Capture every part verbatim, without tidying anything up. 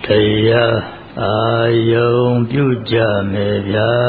တရားအာယုံပြုကြမယ်ဗျာ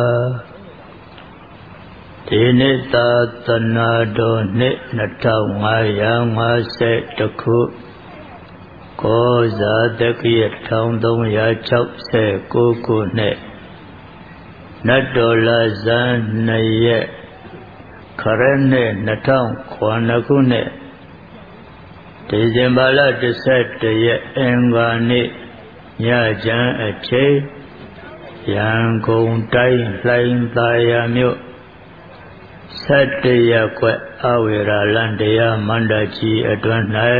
ဒီနေ့သာသနာတော်နှစ်နှစ်ထောင်ငါးရာငါးဆယ်တစ်ခုကောဇာတက္ကရာတစ်ထောင်သုံးရာခြောက်ဆယ်ကိုးခုနှစ်နတ်တော်လာဇန်နှစ်ရက်ခရနှစ်နှစ်ထောင်ခုနှစ်ခုနှစ်ဒီဇင်ဘာလတစ်ဆက်တရက်အင်္ဂါနေ့ညချမ်းအချိန်ရန်ကုန်တိုင်းလှိုင်သာယာမြို့ဆတ်တရက်ကွက်အဝေရာလန်တရားမန္တကြီးအတွင်း၌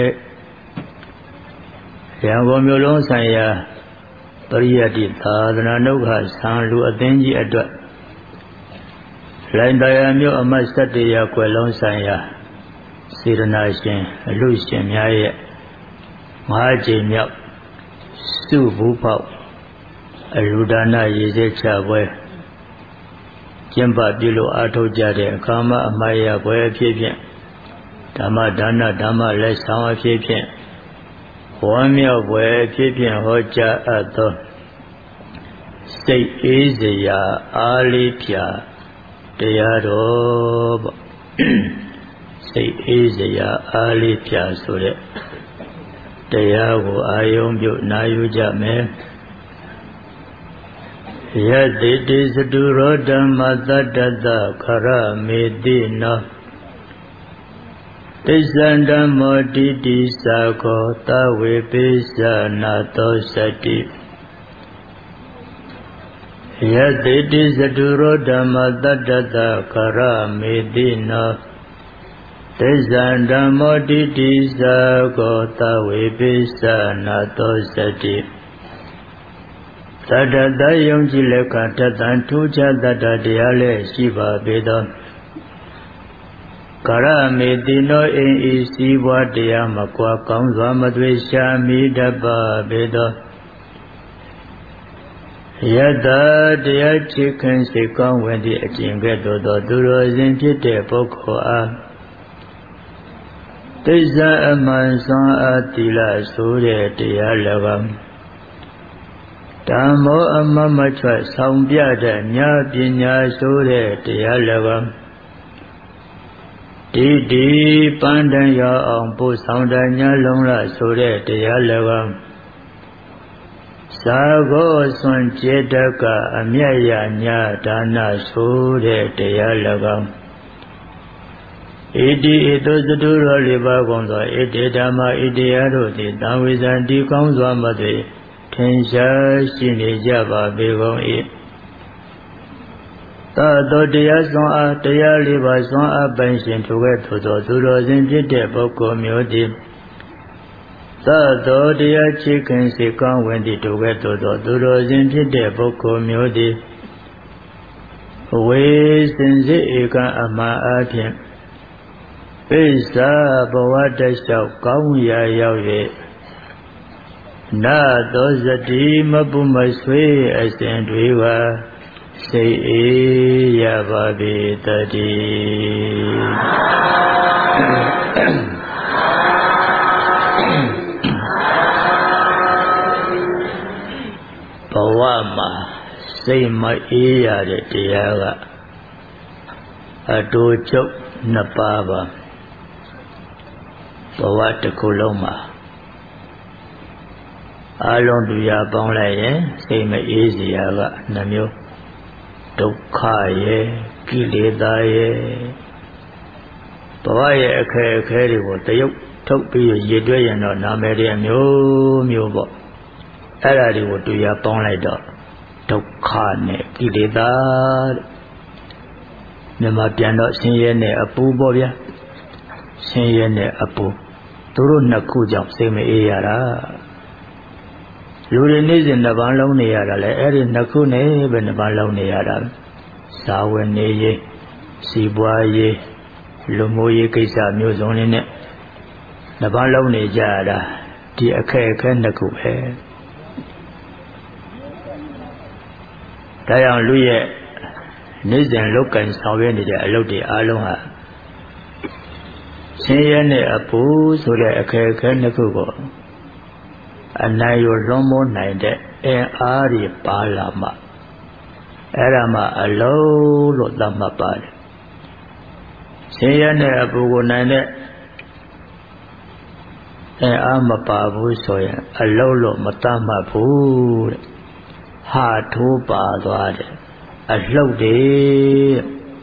ရန်ကုန်မြို့လုံးဆိုင်ရာပရိယတ္တိသာသနာ့ဥက္ကဆံလူအသင်းကြီးအတွက်လှိုင်သာယာမြို့အမတ်ဆတ်တရက်ကွက်လုံးဆိုင်ရာစေတနာရှင်အလူရှင်များရဲ့ငါးကြိမ်မြောက်စုဘူးပေါက်အလူဒါနရည်စဲချပွဲကျင့်ပပြုလို့အားထုတ်ကြတဲ့အခါမှာအမှားရပွဲအဖြစ်ဖြင့်ဓမ္မဒါနဓမ္မလက်ဆောင်အဖြစ်ဖြင့်ဝမ်းမြောက်ပွဲအဖြစ်ဖြင့်ဟောကြားအပ်သောစိတ်အေးစရာအားလေးဖြာတရားတော်ပေါ့စိတ်အေးစရာအားလေးဖြာဆိုတဲ့တရားကိုအာယုံပြုနာယူကြမယ်ယတိတိစတုရောဓမ္မသတ္တတခရမေတိနောတိစ္ဆန္ဓမ္မောတိတိသာခောသဝေပိသနာသောစတိယတိတိစတုရောဓမ္မသတ္တတခရမေတိနောတိစ္ဆန္ဓမ္မောတိတိသာခောသဝေပိသနာသောစတိသတ္တတယုံကြည်လက်ခံတတံထူးခြားတတ္တတရားလည်းရှိပါပေသောကရမေတိနောအိမ်ဤစည်းဝါးတရားမကွာကောင်းစွာမသွေရှာမိတတ်ပါပေသောယတတရားချစ်ခင်စိတ်ကောင်းဝင်သည့်အကျင့်ကဲ့သို့သောသူတော်စင်ဖြစ်တဲ့ပုဂ္ဂိုလ်အားတိစ္ဆာအမှန်စွမ်းအားသီလဆိုတဲ့တရား၎င်းဓမ္မောအမမချွတ်ဆောင်ပြတဲ့ညာပညာဆိုတဲ့တရား၎င်းဒီဒီပန်းတန်ရအောင်ပို့ဆောင်တဲ့ညာလုံးလားဆိုတဲ့တရား၎င်းသာဂောစွန့်ကျေတကအမြတ်ရညာဒါနဆိုတဲ့တရား၎င်းဣတိဣတောသတုရောလေးပါးကုန်သောဣတိဓမ္မဣတရားတို့သည်တံဝေဇံဒီကောင်းစွာမသွေထင်ရှားရှိနေကြပါပေကုန်၏သာသောတရားစွမ်းအားတရားလေးပါးစွမ်းအားပိုင်ရှင်ထိုကဲ့သို့သောသူတော်စင်ဖြစ်တဲ့ပုဂ္ဂိုလ်မျိုးသည်သာသောတရားချစ်ခင်စေကောင်းဝင်သည့်ထိုကဲ့သို့သောသူတော်စင်ဖြစ်တဲ့ပုဂ္ဂိုလ်မျိုးသည်ဝေစင်စစ်ဧကအမှန်အားဖြင့်ပိစ္ဆာဘဝတလျှောက်ကောင်းရာရောက်၍နာသောစတိမပုမဆွေအစဉ်တွေကစိတ်အေးရပါပေတည်းဘဝမှာစိတ်မအေးရတဲ့တရားကအတူချုပ်နှစ်ပါးပါဘဝတစ်ခုလုံးမှာအလုံးတူရပေါင်းလိုက်ရင်စိတ်မအေးစရာကနှမျိုးဒုက္ခရဲ့ကိလေသာရဲ့ဘဝရဲ့အခက်အခဲတွေကိုတရုပ်ထုတ်ပြီးရည်တွဲရင်တော့နာမည်တွေမျိုးမျိုးပေါ့အဲ့ဒါတွေကိုတူရပေါင်းလိုက်တော့ဒုက္ခနဲ့ကိလေသာမြန်မာပြန်တော့ဆင်းရဲနဲ့အပူပေါ့ဗျာဆင်းရဲနဲ့အပူသူတို့နှစ်ခုကြောင့်စိတ်မအေးရတာလူတွေနေ့စဉ်နှစ်ပန်းလုံးနေရတာလေအဲ့ဒီနှစ်ခုနဲ့ပဲနှစ်ပန်းလုံးနေရတာသာဝနေရေးစီပွားရေးလူမှုရေးကိစ္စမျိုးစုံလေးနဲ့နှစ်ပန်းလုံးနေကြရတာဒီအခက်အခဲနှစ်ခုပဲဒါကြောင့်လူရဲ့နေ့စဉ်လောက်ကင်ဆောင်ရွက်နေတဲ့အလုပ်တွေအားလုံးဟာဆင်းရဲနဲ့အပူဆိုတဲ့အခက်အခဲနှစ်ခုကိုအနိုင်ကိုလွှမ်းမိုးနိုင်တဲ့အင်အားတွေပါလာမှအဲ့ဒါမှအလုံးလို့သတ်မှတ်ပါတယ်ဆင်းရဲတဲ့အပူကိုနိုင်တဲ့အင်အားမပါဘူးဆိုရင်အလုံးလို့မသတ်မှတ်ဘူးတဲ့ဟာထိုးပါသွားတယ်အလှုပ်တယ်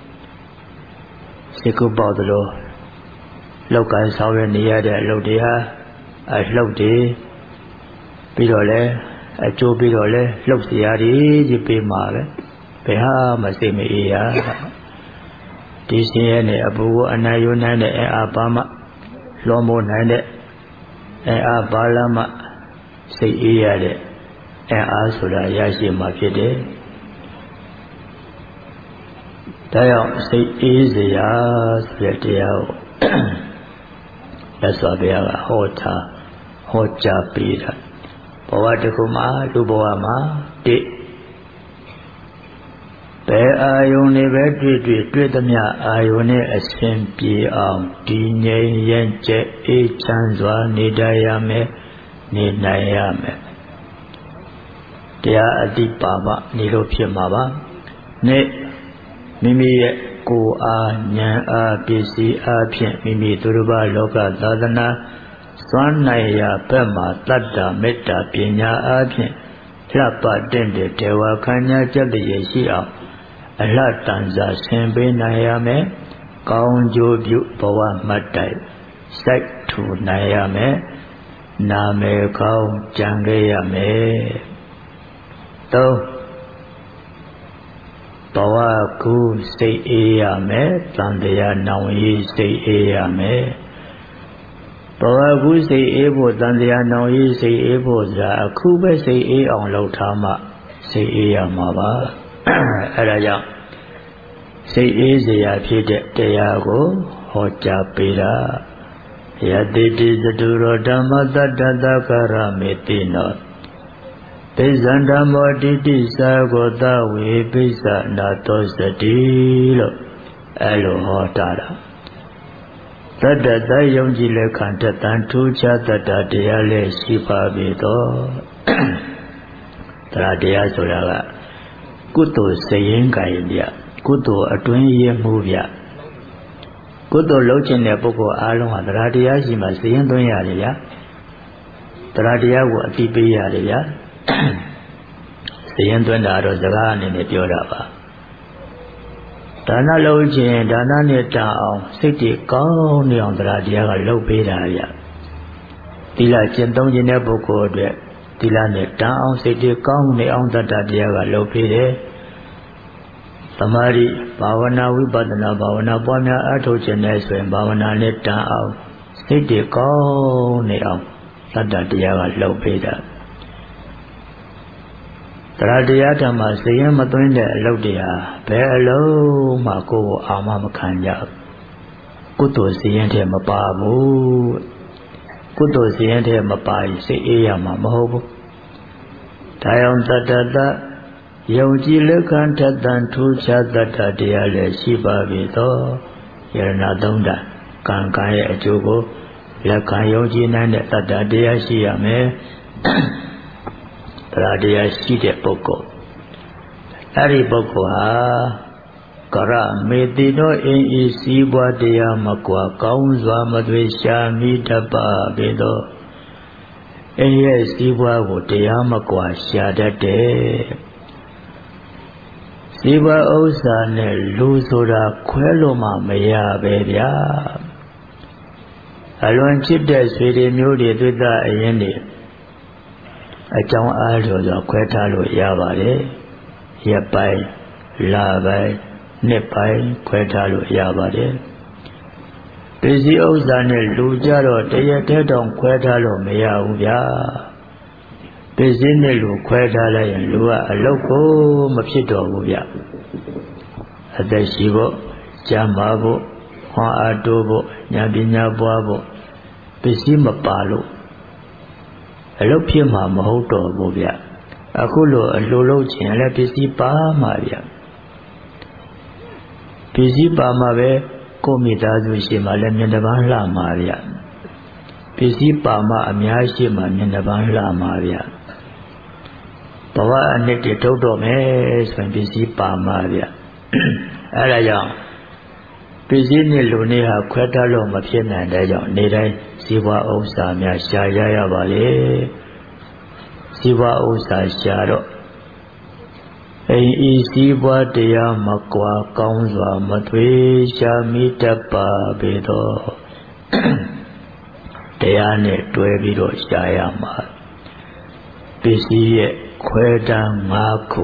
စိတ်ကူပေါသလိုလောက်ကန်ဆောင်ရနေရတဲ့အလုပ်တွေဟာအလှုပ်တယ်ပြီးတော့လဲအကျိုးပြီးတော့လဲလှုပ်เสียရတယ်ကြီးပေးမှာပဲဘယ်ဟာမှစိတ်မအေးရဒီစင်းရဲနဲ့အပူကိုအနိုင်ယူနိုင်တဲ့အင်အားပါမှလွန်မိုးနိုင်တဲ့အင်အားပါလာမှစိတ်အေးရတဲ့အင်အားဆိုတာရရှိမှာဖြစ်တယ်ဒါကြောင့်စိတ်အေးစရာဆိုတဲ့တရားကိုလက်စွာဘုရားကဟောထားဟောကြားပေးတာဘဝတစ်ခုမှာလူဘဝမှာတိဘယ်အာယုန်တွေပဲတွေ့တွေ့တွေ့သမျှအာယုန်နဲ့အစဉ်ပြေအောင်ဒီငြိမ်ရင်ကျက်အေးချမ်းစွာနေတတ်ရမယ်နေနိုင်ရမယ်တရားအတိပါမနေလို့ဖြစ်မှာပါနေ့မိမိရဲ့ကိုယ်အားဉာဏ်အားပစ္စည်းအားဖြင့်မိမိသူတစ်ပါးလောကသာသနာစွမ်းနိုင်ရာဘက်မှာတတ္တမေတ္တာပညာအားဖြင့်လှပတင့်တဲ့ဒေဝခန္ဓာကျက်တည်းရှိအောင်အလှတန်စာဆင်ပေးနိုင်ရမယ်ကောင်းကျိုးပြုဘဝမှတ်တိုင်စိုက်ထူနိုင်ရမယ်နာမည်ကောင်းကြံခဲ့ရမယ်သုံးဘဝကူစိတ်အေးရမယ်တန်တရားနောင်ရေးစိတ်အေးရမယ်ဘဝကူစိတ်အေးဖို့တန်တရားနောင်ရေးစိတ်အေးဖို့ဆိုတာအခုပဲစိတ်အေးအောင်လုပ်ထားမှစိတ်အေးရမှာပါအဲဒါကြောင့်စိတ်အေးစရာဖြစ်တဲ့တရားကိုဟောကြားပေးတာယတိတိသတုရောဓမ္မတတ္တသကရမေတိနောပိဇန္ဓမောတိတိသာကိုသဝေပိစ္ဆနာသောစတိလို့အဲလိုဟောတာတတ္တတယုံကြည်လက်ခံတတန်ထူးခြားတတ္တတရားလည်းရှိပါပြီတော့တရားတရားဆိုတာကကုသိုလ်စရင်ကံပြကုသိုလ်အတွင်းရမှုပြကုသိုလ်လုပ်ခြင်းတဲ့ပုဂ္ဂိုလ်အားလုံးဟာတရားတရားရှိမှစရင်သွင်းရတယ်ဗျာတရားတရားကိုအတိပေးရတယ်ဗျာစရင်သွင်းတာတော့စကားအနေနဲ့ပြောတာပါဒါနလုပ်ခြင်းဒါနနဲ့တန်အောင်စိတ်တွေကောင်းနေအောင်တရားတရားကလုပ်ပေးတာဗျသီလကျင့်သုံးခြင်းတဲ့ပုဂ္ဂိုလ်အတွက်သီလနဲ့တန်အောင်စိတ်တွေကောင်းနေအောင်တတ္တတရားကလုပ်ပေးတယ်သမာဓိဘာဝနာဝိပဿနာဘာဝနာပွားများအားထုတ်ခြင်းနဲ့ဆိုရင်ဘာဝနာနဲ့တန်အောင်စိတ်တွေကောင်းနေအောင်တတ္တတရားကလုပ်ပေးတာတရားတရားဓမ္မစရင်မသွင်းတဲ့အလုပ်တရားဘယ်အလုံးမှကိုယ်ကိုအာမမခံကြကုသိုလ်စရင်ထဲမပါဘူးကုသိုလ်စရင်ထဲမပါရင်စိတ်အေးရမှာမဟုတ်ဘူးဒါကြောင့်တတ္တတယုံကြည်လက်ခံထက်သန်ထူးခြားတတ္တတရားလည်းရှိပါပြီတော့ယရဏသုံးဓာတ်ကံကံရဲ့အကျိုးကိုလက်ခံယုံကြည်နိုင်တဲ့တတ္တတရားရှိရမယ်တရားတရားရှိတဲ့ပုဂ္ဂိုလ်အဲ့ဒီပုဂ္ဂိုလ်ဟာကရမေတိသောအင်းဤစည်းပွားတရားမကွာကောင်းစွာမသွေရှာမိတတ်ပါပေသောအင်းရဲ့စည်းပွားကိုတရားမကွာရှာတတ်တယ်စည်းပွားဥစ္စာနဲ့လူဆိုတာခွဲလို့မှမရပဲဗျာအလွန်ချစ်တဲ့ဆွေတွေမျိုးတွေတွေ့တာအရင်တွေအကြောင်းအားလျော်စွာခွဲထားလို့ရပါတယ်ရက်ပိုင်းလပိုင်းနှစ်ပိုင်းခွဲထားလို့ရပါတယ်ပစ္စည်းဥစ္စာနဲ့လူကြတော့တရက်တည်းတောင်ခွဲထားလို့မရဘူးဗျာပစ္စည်းနဲ့လူခွဲထားလိုက်ရင်လူကအလုတ်ကိုမဖြစ်တော့ဘူးဗျအသက်ရှိဖို့ကျန်းမာဖို့ဟောအားတိုးဖို့ဉာဏ်ပညာပွားဖို့ပစ္စည်းမပါလို့အလုတ်ဖြစ်မှာမဟုတ်တော့ဘူးဗျအခုလိုအလိုလုပ်ခြင်းလည်းပစ္စည်းပါမှာဗျပစ္စည်းပါမှာပဲကိုမိသားစုရှိမှလည်းမျက်နှာပန်းလှမှာဗျပစ္စည်းပါမအများရှိမှမျက်နှာပန်းလှမှာဗျဘဝအနှစ်တည်းထုတ်တော့မယ်ဆိုရင်ပစ္စည်းပါမဗျအဲဒါကြောင့်ပစ္စည်းနဲ့လူနဲ့ဟာခွဲတတ်လို့မဖြစ်နိုင်တဲ့ကြောင့်နေတိုင်းဇီဝဥစ္စာများရှာရရပါလေဇီဝဥစ္စာရှာတော့အိမ်ဤစည်းပွားတရားမကွာကောင်းစွာမသွေရှာမိတတ်ပါပေတော့တရားနဲ့တွဲပြီးတော့ရှာရမှာပစ္စည်းရဲ့ခွဲတန်း၅ခု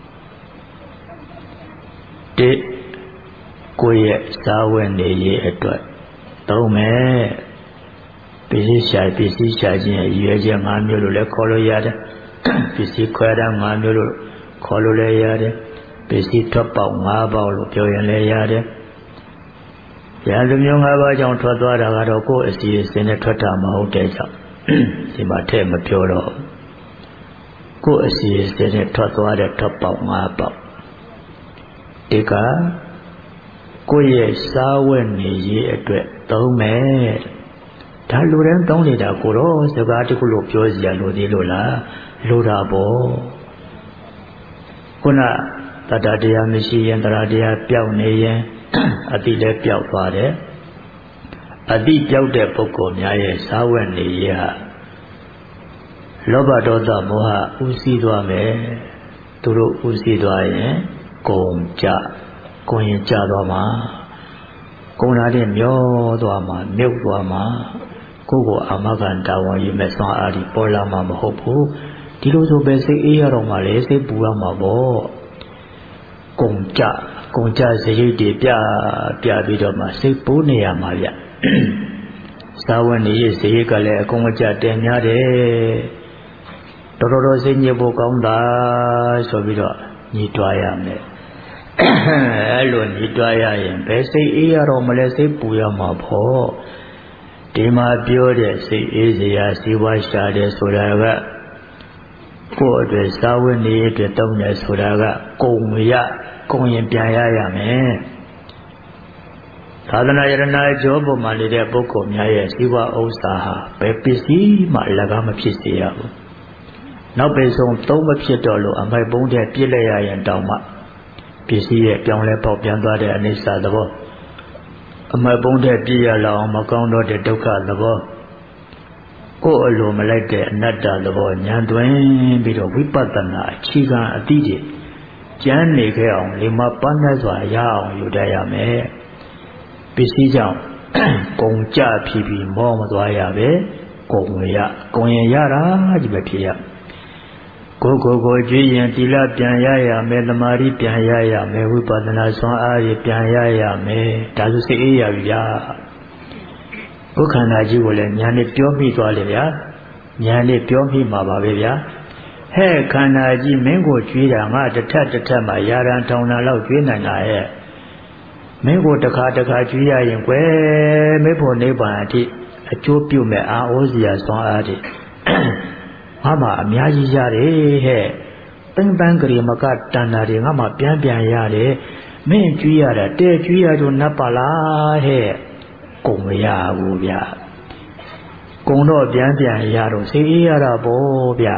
တိကိုယ့်ရဲ့စားဝတ်နေရေးအတွက်သုံးမယ်ပစ္စည်းရှာပစ္စည်းရှာခြင်းရဲ့ရွေးချက်၅မျိုးလို့လည်းခေါ်လို့ရတယ်ပစ္စည်းခွဲတန်း၅မျိုးလို့ခေါ်လို့လည်းရတယ်ပစ္စည်းထွက်ပေါက်၅ပေါက်လို့ပြောရင်လည်းရတယ်ရလူမျိုး၅ပါးကြောင့်ထွက်သွားတာကတော့ကိုယ့်အစီအစဉ်နဲ့ထွက်တာမဟုတ်တဲ့ကြောင့်ဒီမှာထည့်မပြောတော့ကိုယ့်အစီအစဉ်နဲ့ထွက်သွားတဲ့ထွက်ပေါက်၅ပေါက်ဒီကကိုယ့်ရဲ့စားဝတ်နေရေးအတွက်သုံးမယ်ဒါလူတိုင်းသုံးနေတာကိုတော့စကားတခုလို့ပြောစရာလိုသေးလို့လားလိုတာပေါ့ခုနတတတရားမရှိရင်တရားတရားပျောက်နေရင်အတိလည်းပျောက်သွားတယ်အတိပျောက်တဲ့ပုဂ္ဂိုလ်များရဲ့စားဝတ်နေရေးဟာလောဘဒေါသမောဟဥစည်းသွားမယ်သူတို့ဥစည်းသွားရင်ကုန်ကြကုန်ရင်ကြသွားမှာကုန်လာတဲ့မျောသွားမှာမြုပ်သွားမှာကိုယ့်ကိုအာမခံတာဝန်ယူမဲ့စွမ်းအားဒီပေါ်လာမှာမဟုတ်ဘူးဒီလိုဆိုပဲစိတ်အေးရတော့မှလေစိတ်ပူရမှာပေါ့ကုန်ကြကုန်ကြစရိတ်တွေပြပြပြီးတော့မှစိတ်ပူနေရမှာဗျစာဝတ်နေရေးစရိတ်ကလည်းအကုန်အကျတင်များတယ်တော်တော်တော်စိတ်ညစ်ဖို့ကောင်းတာဆိုပြီးတော့ညီတွားရမယ်အဲ့လိုညီတွားရရင်ဘယ်စိတ်အေးရတော့မလဲစိတ်ပူရမှာပေါ့ဒီမှာပြောတဲ့စိတ်အေးစရာစီဝါရှာတယ်ဆိုတာကကိုယ့်အတွက်စာဝတ်နေရေးအတွက်တောင်းတယ်ဆိုတာကကုန်ရကုန်ရင်ပြန်ရရမယ်သာသနာယရဏအကျိုးပေါ်မှာနေတဲ့ပုဂ္ဂိုလ်များရဲ့စီဝါဥစ္စာဟာဘယ်ပစ္စည်းမှအလကားမဖြစ်စေရဘူးနောက်ပေဆုံးသုံးမဖြစ်တော့လို့အမိုက်ပုံးတဲ့ပြစ်လိုက်ရရင်တောင်မှပစ္စည်းရဲ့ပြောင်းလဲပေါက်ပြန်သွားတဲ့အနိစ္စသဘောအမိုက်ပုံးတဲ့ပြည့်ရလောက်အောင်မကောင်းတော့တဲ့ဒုက္ခသဘောကိုယ်အလိုမလိုက်တဲ့အနတ္တသဘောဉာဏ်သွင်းပြီးတော့ဝိပဿနာအခြေခံအသိတွေကျမ်းနေခဲ့အောင်လေမပန်းနဲ့စွာရအောင်ယူတတ်ရမယ်ပစ္စည်းကြောင့်ကုန်ကြဖြစ်ပြီးမောမသွားရပဲကုန်ရကုန်ရင်ရတာကြီးပဲဖြစ်ရကိုယ်ကိုယ်ကိုကြွေးရင်သီလပြန်ရရမယ်သမာဓိပြန်ရရမယ်ဝိပဿနာဆွမ်းအားကြီးပြန်ရရမယ်ဒါဆိုစိတ်အေးရပြီဗျာကိုယ်ခန္ဓာကြီးကိုလည်းဉာဏ်နဲ့ပြောမိသွားလေဗျာဉာဏ်နဲ့ပြောမိမှာပါပဲဗျာဟဲ့ခန္ဓာကြီးမင်းကိုကြွေးတာငါတစ်ထက်တစ်ထက်မှရာရန်ထောင်တာလောက်ကြွေးနိုင်တာရဲ့မင်းကိုတစ်ခါတစ်ခါကြွေးရရင်ကွယ်မေဖို့နိဗ္ဗာန်အထိအကျိုးပြုမဲ့အာဩဇရာဆွမ်းအားတွေငါမှအများကြီးရတယ်ဟဲ့သိမ့်ပန်းကြရေမကတဏ္ဍာတွေငါမှပြန်ပြန်ရတယ်မင်းကြွေးရတာတဲ့ကြွေးရတော့နတ်ပါလားဟဲ့ကုန်မရဘူးဗျကုန်တော့ပြန်ပြန်ရတော့စိတ်အေးရတာပေါ့ဗျ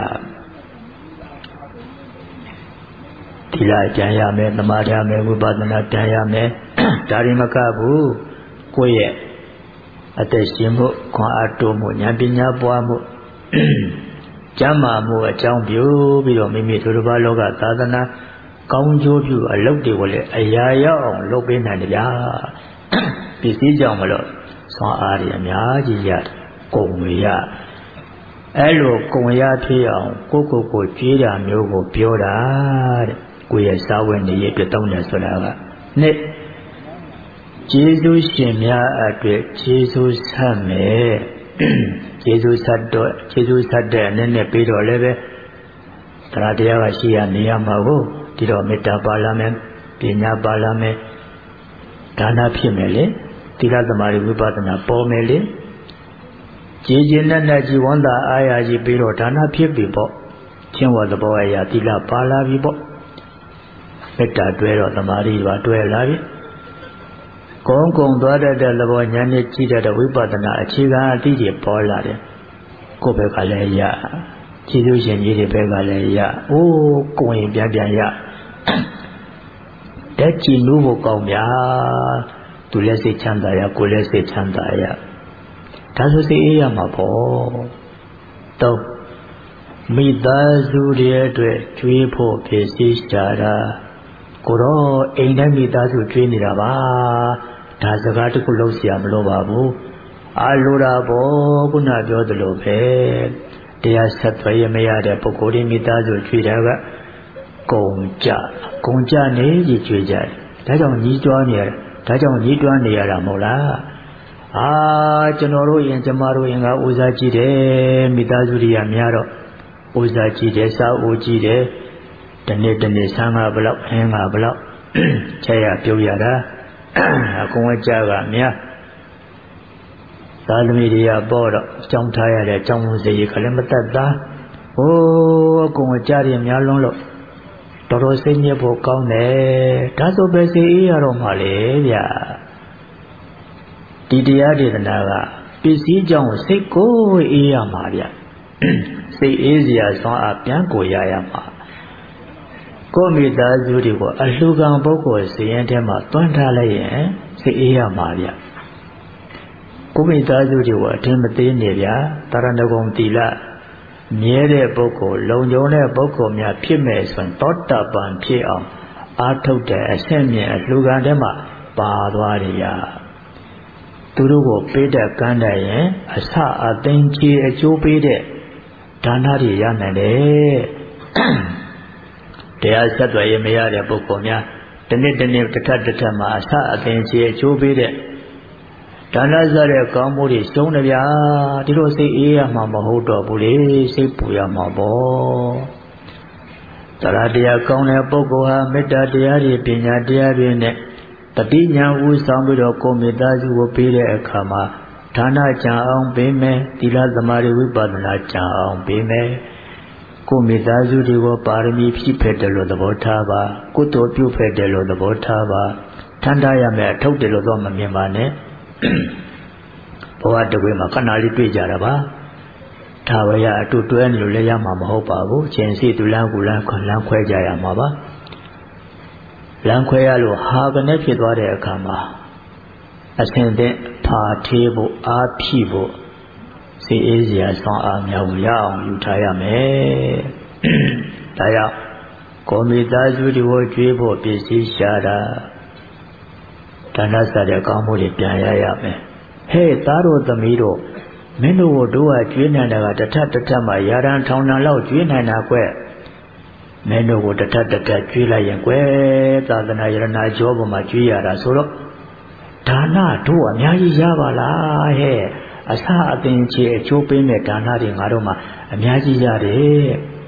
ဒီလိုက်ပြန်ရမယ်သမာဓိရမယ်ဝိပဿနာပြန်ရမယ်ဒါရင်မကဘူးကိုယ့်ရဲ့အသက်ရှင်မှုခွန်အားတိုးမှုဉာဏ်ပညာပွားမှုကျမ်းမာမှုအကြောင်းပြုပြီးတော့မိမိတို့တစ်ပါးလောကသာသနာကောင်းကျိုးပြုအလုပ်တွေကိုလည်းအရာရောက်အောင်လုပ်ပေးနိုင်တယ်ဗျာပစ္စည်းကြောင့်မလို့ဆွမ်းအားတွေအများကြီးရတယ်ကုန်ဝေရအဲ့လိုကုန်ရဖြစ်အောင်ကိုကိုကိုကြွေးတာမျိုးကိုပြောတာတဲ့ကိုယ့်ရဲ့စာဝတ်နေရေးအတွက်တောင်းတယ်ဆိုတာကနှစ်ကျေးဇူးရှင်များအတွက်ကျေးဇူးဆက်မယ်ကျေးဇူးဆက်တော့ကျေးဇူးဆက်တဲ့အနေနဲ့ပြီးတော့လည်းပဲတရားတရားကရှိရနေရမှာကိုဒီတော့မေတ္တာပါလာမယ်ပညာပါလာမယ်ဒါနဖြစ်မယ်လေသီလသမာဓိဝိပဿနာပေါ်မယ်လေကြည်ကျင်တဲ့နဲ့ជីဝန္တာအာရကြီးပြီးတော့ဒါနဖြစ်ပြီပေါ့ချင်းဝသဘောအရာသီလပါလာပြီပေါ့မေတ္တာတွဲတော့သမာဓိပါတွဲလာပြီကုန်းကုန်းသွားတတ်တဲ့သဘောဉာဏ်နဲ့ကြည့်တတ်တဲ့ဝိပဿနာအခြေခံအသိတွေပေါ်လာတယ်ကိုယ်ဘက်ကလည်းရကျေးဇူးရှင်ကြီးတွေဘက်ကလည်းရအိုးကိုယ်ရင်ပြန်ပြန်ရတက်ကြည်လို့ဖို့ကောင်းဗျာသူလည်းစိတ်ချမ်းသာရကိုယ်လည်းစိတ်ချမ်းသာရဒါဆိုစိတ်အေးရမှာပေါ့တော့မိသားစုတွေအတွက်ကျွေးဖို့ဖြစ်စီရှာတာကိုတော့အိမ်တိုင်းမိသားစုကျွေးနေတာပါဒါစကားတခုလုံးเสียမလို့ပါဘူးအာလိုတာပေါ့ခုနပြောသလိုပဲတရားဆက်သွယ်ရမရတဲ့ပုဂ္ဂိုလ်တွေမိသားစုကျွေးတာကကုံကြကုံကြနေကြီးကျွေးကြတယ်ဒါကြောင့်ညီးတွားနေရတာဒါကြောင့်ညီးတွားနေရတာမဟုတ်လားအာကျွန်တော်တို့ရင်ကျမတို့ရင်ကဥစားကြည့်တယ်မိသားစုတွေကများတော့ဥစားကြည့်တယ်စားအိုကြည့်တယ်တနေ့တနေ့ဆန်းကဘလောက်အင်းကဘလောက်ချက်ရပြုတ်ရတာအကုန်အကြကများသာသမီတွေကပေါ့တော့ကြောင်းထားရတဲ့ကြောင်းစရိတ်ကလည်းမတတ်သားဟိုးအကုန်အကြတွေများလုံးလို့တော်တော်စိတ်ညစ်ဖို့ကောင်းတယ်ဒါဆိုပဲစိတ်အေးရတော့မှလေဗျာဒီတရားဒေသနာကပစ္စည်းကြောင့်စိတ်ကိုအေးရမှာဗျစိတ်အေးစရာဆွမ်းအားပြန်ကိုရရမှာကိုမိသားစုတွေကိုအလှကံပုဂ္ဂိုလ်စည်ရင်ထဲမှာတွန်းထားလိုက်ရင်စိတ်အေးရမှာဗျကိုမိသားစုတွေကိုအထင်မသေးနေဗျာတရဏဂုံတိလမြဲတဲ့ပုဂ္ဂိုလ်လုံခြုံတဲ့ပုဂ္ဂိုလ်များဖြစ်မဲ့ဆိုရင်သောတာပန်ဖြစ်အောင်အာထုတ်တဲ့အဆင့်မြင့်အလှကံထဲမှာပါသွားတယ်ဗျာသူတို့ကိုပေးတဲ့ကမ်းတဲ့ရင်အစအသိဉ္ချေအကျိုးပေးတဲ့ဒါနတွေရနိုင်တယ်တရားဆက်သွယ်ရမရတဲ့ပုဂ္ဂိုလ်များတနေ့တနေ့တစ်ထပ်တစ်ထပ်မှာအစအသိဉ္ချေအကျိုးပေးတဲ့ဒါနစတဲ့ကောင်းမှုတွေရှုံးတယ်ဗျာဒီလိုစိတ်အေးရမှာမဟုတ်တော့ဘူးလေစိတ်ပူရမှာပေါ့တရားတရားကောင်းတဲ့ပုဂ္ဂိုလ်ဟာမေတ္တာတရားတွေပညာတရားတွေနဲ့တတိညာဥဆောင်ပြီးတော့ကိုယ်မိသားစုကိုပေးတဲ့အခါမှာဒါနကြံအောင်ပေးမယ်သီလသမာဓိဝိပဿနာကြံအောင်ပေးမယ်ကိုယ်မိသားစုတွေကိုပါရမီဖြည့်ဖက်တယ်လို့သဘောထားပါကုသိုလ်ပြုဖက်တယ်လို့သဘောထားပါထမ်းထားရမယ်အထုတ်တယ်လို့တော့မမြင်ပါနဲ့ဘဝတကွေးမှာခဏလေးတွေ့ကြတာပါဒါဝရအတူတွဲနေလို့လည်းရမှာမဟုတ်ပါဘူးခြင်းစီသူလန်းကူလန်းခွန်လန်းခွဲကြရမှာပါလမ်းခွဲရလို့ဟာကနေဖြစ်သွားတဲ့အခါမှာအစဉ်သင့်ဖာထေးဖို့အားဖြည့်ဖို့စိတ်အေးစရာဆောင်းအားများကိုရအောင်ယူထားရမယ်။ဒါကြောင့်ကိုမိသားစုတွေကိုကြွေးဖို့ပစ္စည်းရှာတာဒါနစတဲ့ကောင်းမှုတွေပြန်ရရမယ်။ဟဲ့သားတို့သမီးတို့မင်းတို့တို့ကကြွေးနိုင်တာကတထတထမှရာရန်ထောင်တန်လောက်ကြွေးနိုင်တာကွ။မင်းတို့ကိုတထတထကျွေးလိုက်ရင်ကွယ်သာသနာယရနာကျောပေါ်မှာကျွေးရတာဆိုတော့ဒါနတို့အများကြီးရပါလားဟဲ့အစအသင်ချေအချိုးပေးမဲ့ဒါနတွေငါတို့မှာအများကြီးရတယ်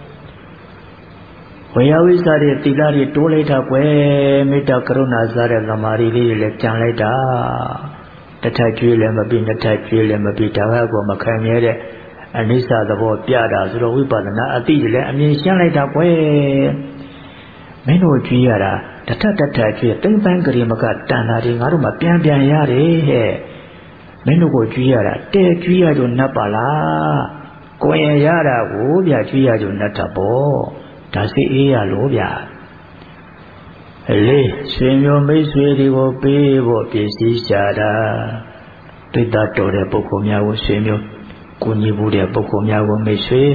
ဝေယဝိစာတွေတိလာတွေတိုးလိုက်တာကွယ်မေတ္တာကရုဏာစားတဲ့သမာဓိလေးတွေလည်းကြံလိုက်တာတထကျွေးလည်းမပြီးနှစ်ထကျွေးလည်းမပြီးဒါကကောမခံရတဲ့အနိစ္စသဘောပြတာဆိုတော့ဝိပဿနာအတိတွေလည်းအမြင်ရှင်းလိုက်တာကွယ်မင်းတို့ကြည့်ရတာတထတထကြည့်တိမ့်ပန်းကလေးမကတန်တာတွေငါတို့မှပြန်ပြန်ရတယ်ဟဲ့မင်းတို့ကိုကြည့်ရတာတဲကြည့်ရကြနတ်ပါလားကိုယ်ရရတာကိုဗျာကြည့်ရကြနတ်တာပေါ့ဒါစိတ်အေးရလို့ဗျာအလေးဆွေမျိုးမိတ်ဆွေတွေကိုပေးဖို့ပစ္စည်းရှာတာတိတ်တော်တဲ့ပုဂ္ဂိုလ်များကိုဆွေမျိုးကိုညီဘူးတဲ့ပုဂ္ဂိုလ်များကိုမိတ်ဆွေ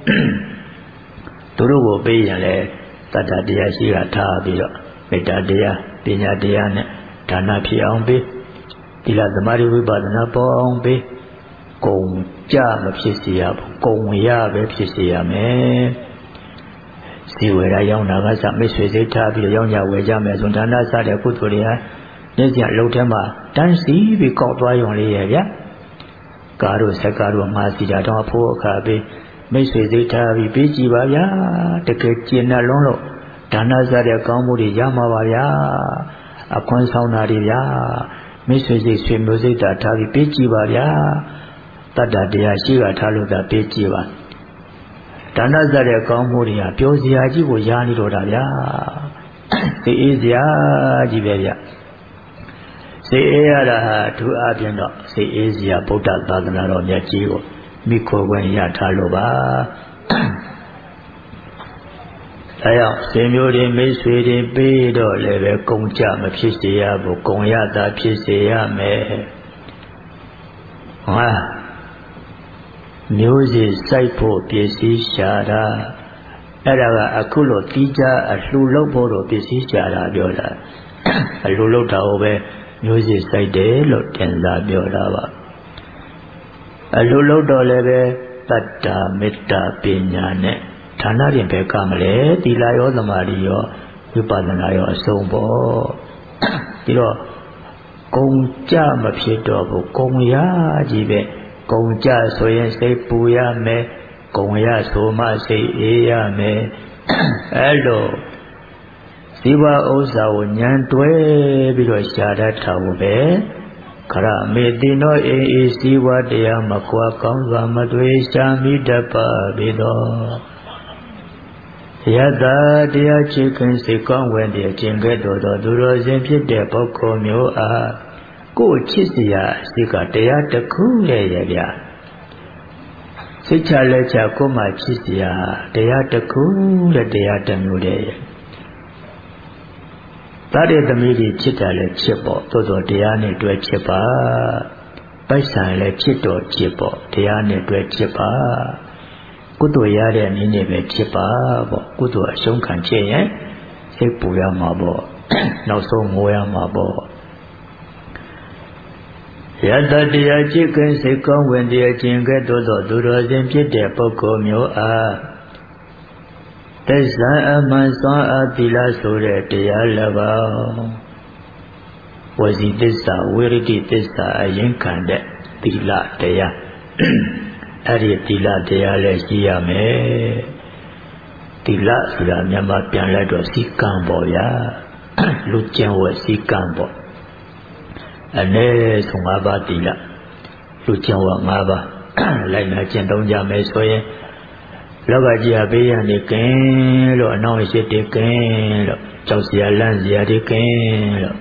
သူတို့ကိုပေးရင်လေတတ္တတရားရှိတာထားပြီးတော့မေတ္တာတရားပညာတရားနဲ့ဒါနဖြစ်အောင်ပေးသီလသမာဓိဝိပဿနာပေါ်အောင်ပေးကုံကြမဖြစ်စေရဘူးကုံရပဲဖြစ်စေရမယ်စီဝေရရောက်တာကစမိတ်ဆွေစိတ်ထားပြီးရောင်းကြဝယ်ကြမယ်ဆိုဒါနစတဲ့ကုသိုလ်တွေဟာနေ့စဉ်အလုပ်ထဲမှာတန်းစီပြီးကောက်သွားရုံလေးရဲ့ဗျာကားတို့ဆက်ကားတို့ငါစီတာတော့အဖို့အခါပေးမိတ်ဆွေစိတ်ထားပြီးပေးကြည့်ပါဗျာတကယ်ကျင့်နှလုံးလို့ဒါနစတဲ့ကောင်းမှုတွေရမှာပါဗျာအခွင့်ဆောင်တာတွေဗျာမိတ်ဆွေစိတ်ဆွေမျိုးစိတ်တာထားပြီးပေးကြည့်ပါဗျာတတ္တတရားရှိကထားလို့သာပေးကြည့်ပါဒါနစတဲ့ကောင်းမှုတွေကပြောစရာကြီးကိုရားနေတော့တာဗျာသိအေးစရာကြီးပဲဗျစစိတ်အေးရတာဟာသူအပြင်တော့စိတ်အေးစရာဗုဒ္ဓသာသနာတော်မြတ်ကြီးကိုမိခိုခွင့်ရထားလို့ပါအဲကြောင့်ရှင်မျိုးတွေမိတ်ဆွေတွေပေးတော့လည်းပဲကုံကြမဖြစ်စေရဘူးကုံရတာဖြစ်စေရမယ်ဟာမျိုးစီစိုက်ဖို့ပစ္စည်းရှာတာအဲ့ဒါကအခုလို့တီးကြအလှူလုပ်ဖို့တော့ပစ္စည်းရှာတာပြောတာအလှူလုပ်တာကိုပဲမျိုးစီစိုက်တယ်လို့တင်စားပြောတာပါအလှူလုပ်တော့လည်းပဲတတ္တာမေတ္တာပညာနဲ့ဌာနရင်ပဲကမလဲသီလရောသမာဓိရောဝိပဿနာရောအစုံပေါ့ပြီးတော့ကုံကြမဖြစ်တော့ဘူးကုံရကြီးပဲကုံကြဆိုရင်စိတ်ပူရမယ်ကုံရဆိုမှစိတ်အေးရမယ်အဲ့လိုဇီဝဥစ္စာကိုညံတွဲပြီးတော့ရှာတတ်တာကိုပဲခရမေတိနောအေးအေးဇီဝတရားမကွာကောင်းစွာမတွေးရှာမိတတ်ပါပေသောယတတရားချစ်ခင်စိတ်ကောင်းဝင်တဲ့အကျင့်ကဲ့သို့သောသူတော်စင်ဖြစ်တဲ့ပုဂ္ဂိုလ်မျိုးအားကိုယ်ချစ်စရာစိတ်ကတရားတစ်ခုနဲ့ရဲ့ဗျာစိတ်ချလက်ချကိုယ်မှချစ်စရာတရားတစ်ခုနဲ့တရားတစ်မျိုးနဲ့ရဲ့တတ်တဲ့သမီးကြီးချစ်တာလည်းချစ်ပေါ့သို့တော်တရားနဲ့တွဲချစ်ပါပိုက်ဆံလည်းချစ်တော်ချစ်ပေါ့တရားနဲ့တွဲချစ်ပါကုသိုလ်ရတဲ့နည်းနဲ့ပဲချစ်ပါပေါ့ကုသိုလ်အရှုံးခံချစ်ရင်စိတ်ပူရမှာပေါ့နောက်ဆုံးငိုရမှာပေါ့ယတတရားချစ်ခင်စိတ်ကောင်းဝင်တဲ့အခြင်းကဲ့သို့သောသူတော်စင်ဖြစ်တဲ့ပုဂ္ဂိုလ်မျိုးအားသစ္စာအမှန်စွမ်းအားသီလဆိုတဲ့တရားလည်းပါဝစီသစ္စာဝိရတိသစ္စာအရင်ခံတဲ့သီလတရားအဲ့ဒီသီလတရားလည်းရှိရမယ်သီလဆိုတာမြန်မာပြန်လိုက်တော့စီကံပေါ့ဗျာလူကျင့်ဝတ်စီကံပေါ့အနည်းဆုံး၅ပါးသီလလူကျင့်ဝတ်၅ပါးလိုက်နာကျင့်သုံးကြမယ်ဆိုရင်လောကကြီးအပေးရနေကင်းလို့အနောက်ရှိတဲ့ကင်းလို့ကြောက်စရာလန့်စရာတွေကင်းလို့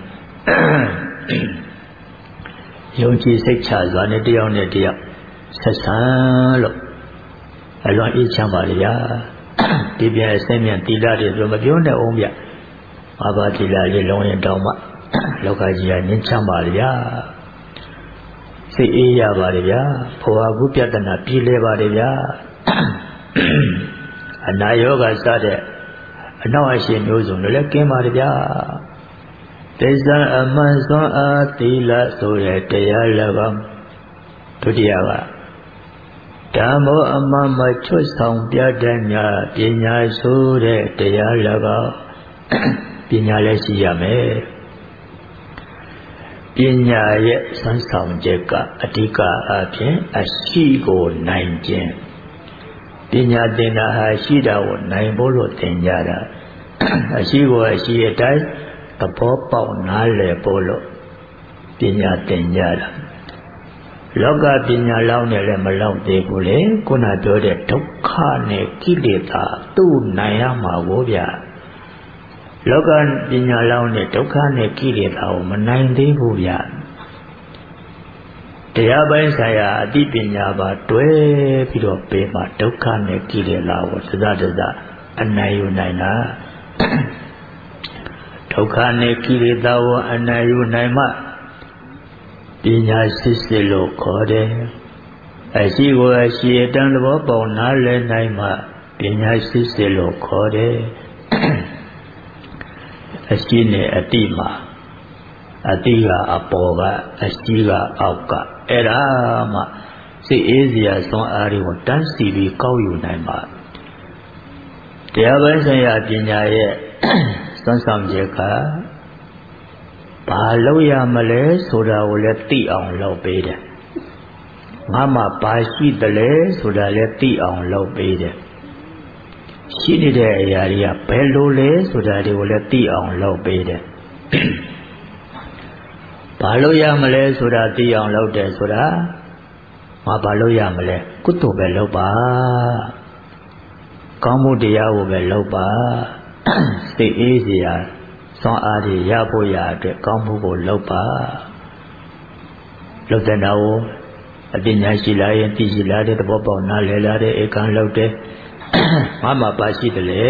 ယုံကြည်စိတ်ချစွာနဲ့တယောက်နဲ့တယောက်ဆက်ဆံလို့အလွန်အေးချမ်းပါလေဗျာဒီပြန်အစင်းမြန်သီလတွေဆိုမပြောနဲ့အောင်ဗျဘာဘာသီလလေးလုံးရင်တောင်းမှလောကကြီးကငြင်းချမ်းပါလေဗျာစိတ်အေးရပါလေဗျာဘဝကုပြတနာပြည်လဲပါလေဗျာအနာယောဂစတဲ့အနောက်အရှင်မျိုးစုံလည်းကင်းပါလေဗျာသစ္စာအမှန်စွမ်းအားသီလဆိုတဲ့တရားလည်းပါဒုတိယကဓမ္မောအမှန်မချွတ်ဆောင်ပြတတ်ညာပညာဆိုတဲ့တရားလည်းပါပညာလည်းရှိရမယ်ပညာရဲ့စမ်းဆောင်ချက်ကအဓိကအဖြစ်အရှိကိုနိုင်ခြင်းပညာသင်တာဟာရှိတာကိုနိုင်ဖို့လို့သင်ကြတာအရှိကိုအရှိအတိုင်းသဘောပေါက်နားလည်ဖို့လို့ပညာသင်ကြတာလောကပညာလောက်နဲ့လည်းမလောက်သေးဘူးလေခုနပြောတဲ့ဒုက္ခနဲ့ကိလေသာသူ့နိုင်ရမှာကိုဗျာလောကပညာလောက်နဲ့ဒုက္ခနဲ့ကိလေသာကိုမနိုင်သေးဘူးဗျာတရားပိုင်းဆိုင်ရာအသိပညာပါတွဲပြီးတော့ပေးမှဒုက္ခနဲ့ကိလေသာကိုစသတစအနိုင်ယူနိုင်တာဒုက္ခနဲ့ကိလေသာကိုအနိုင်ယူနိုင်မှပညာစစ်စစ်လို့ခေါ်တယ်အရှိကိုအရှိအတန်သဘောပေါက်နားလည်နိုင်မှပညာစစ်စစ်လို့ခေါ်တယ်အရှိနဲ့အတိမှာအတိကအပေါ်ကအရှိကအောက်ကအဲ့ဒါမှစိတ်အေးစရာစွမ်းအားတွေကိုတန်းစီပြီးကောက်ယူနိုင်ပါတရားပိုင်းဆိုင်ရာပညာရဲ့စွမ်းဆောင်ချက်ကဘာလို့ရမလဲဆိုတာကိုလည်းသိအောင်လုပ်ပေးတယ်ငါမှဘာရှိတယ်လဲဆိုတာလည်းသိအောင်လုပ်ပေးတယ်ရှိနေတဲ့အရာတွေကဘယ်လိုလဲဆိုတာတွေကိုလည်းသိအောင်လုပ်ပေးတယ်ဘာလို့ရမလဲဆိုတာသိအောင်လုပ်တယ်ဆိုတာငါဘာလို့ရမလဲကုသိုလ်ပဲလုပ်ပါကောင်းမှုတရားကိုပဲလုပ်ပါစိတ်အေးစရာစွမ်းအားတွေရဖို့ရအတွက်ကောင်းမှုကိုလုပ်ပါလောက်တဲ့နာကိုအပညာရှိလာရင်သိရှိလာတဲ့သဘောပေါက်နားလည်လာတဲ့ဧကံလောက်တဲ့ငါမှပါရှိတယ်လေ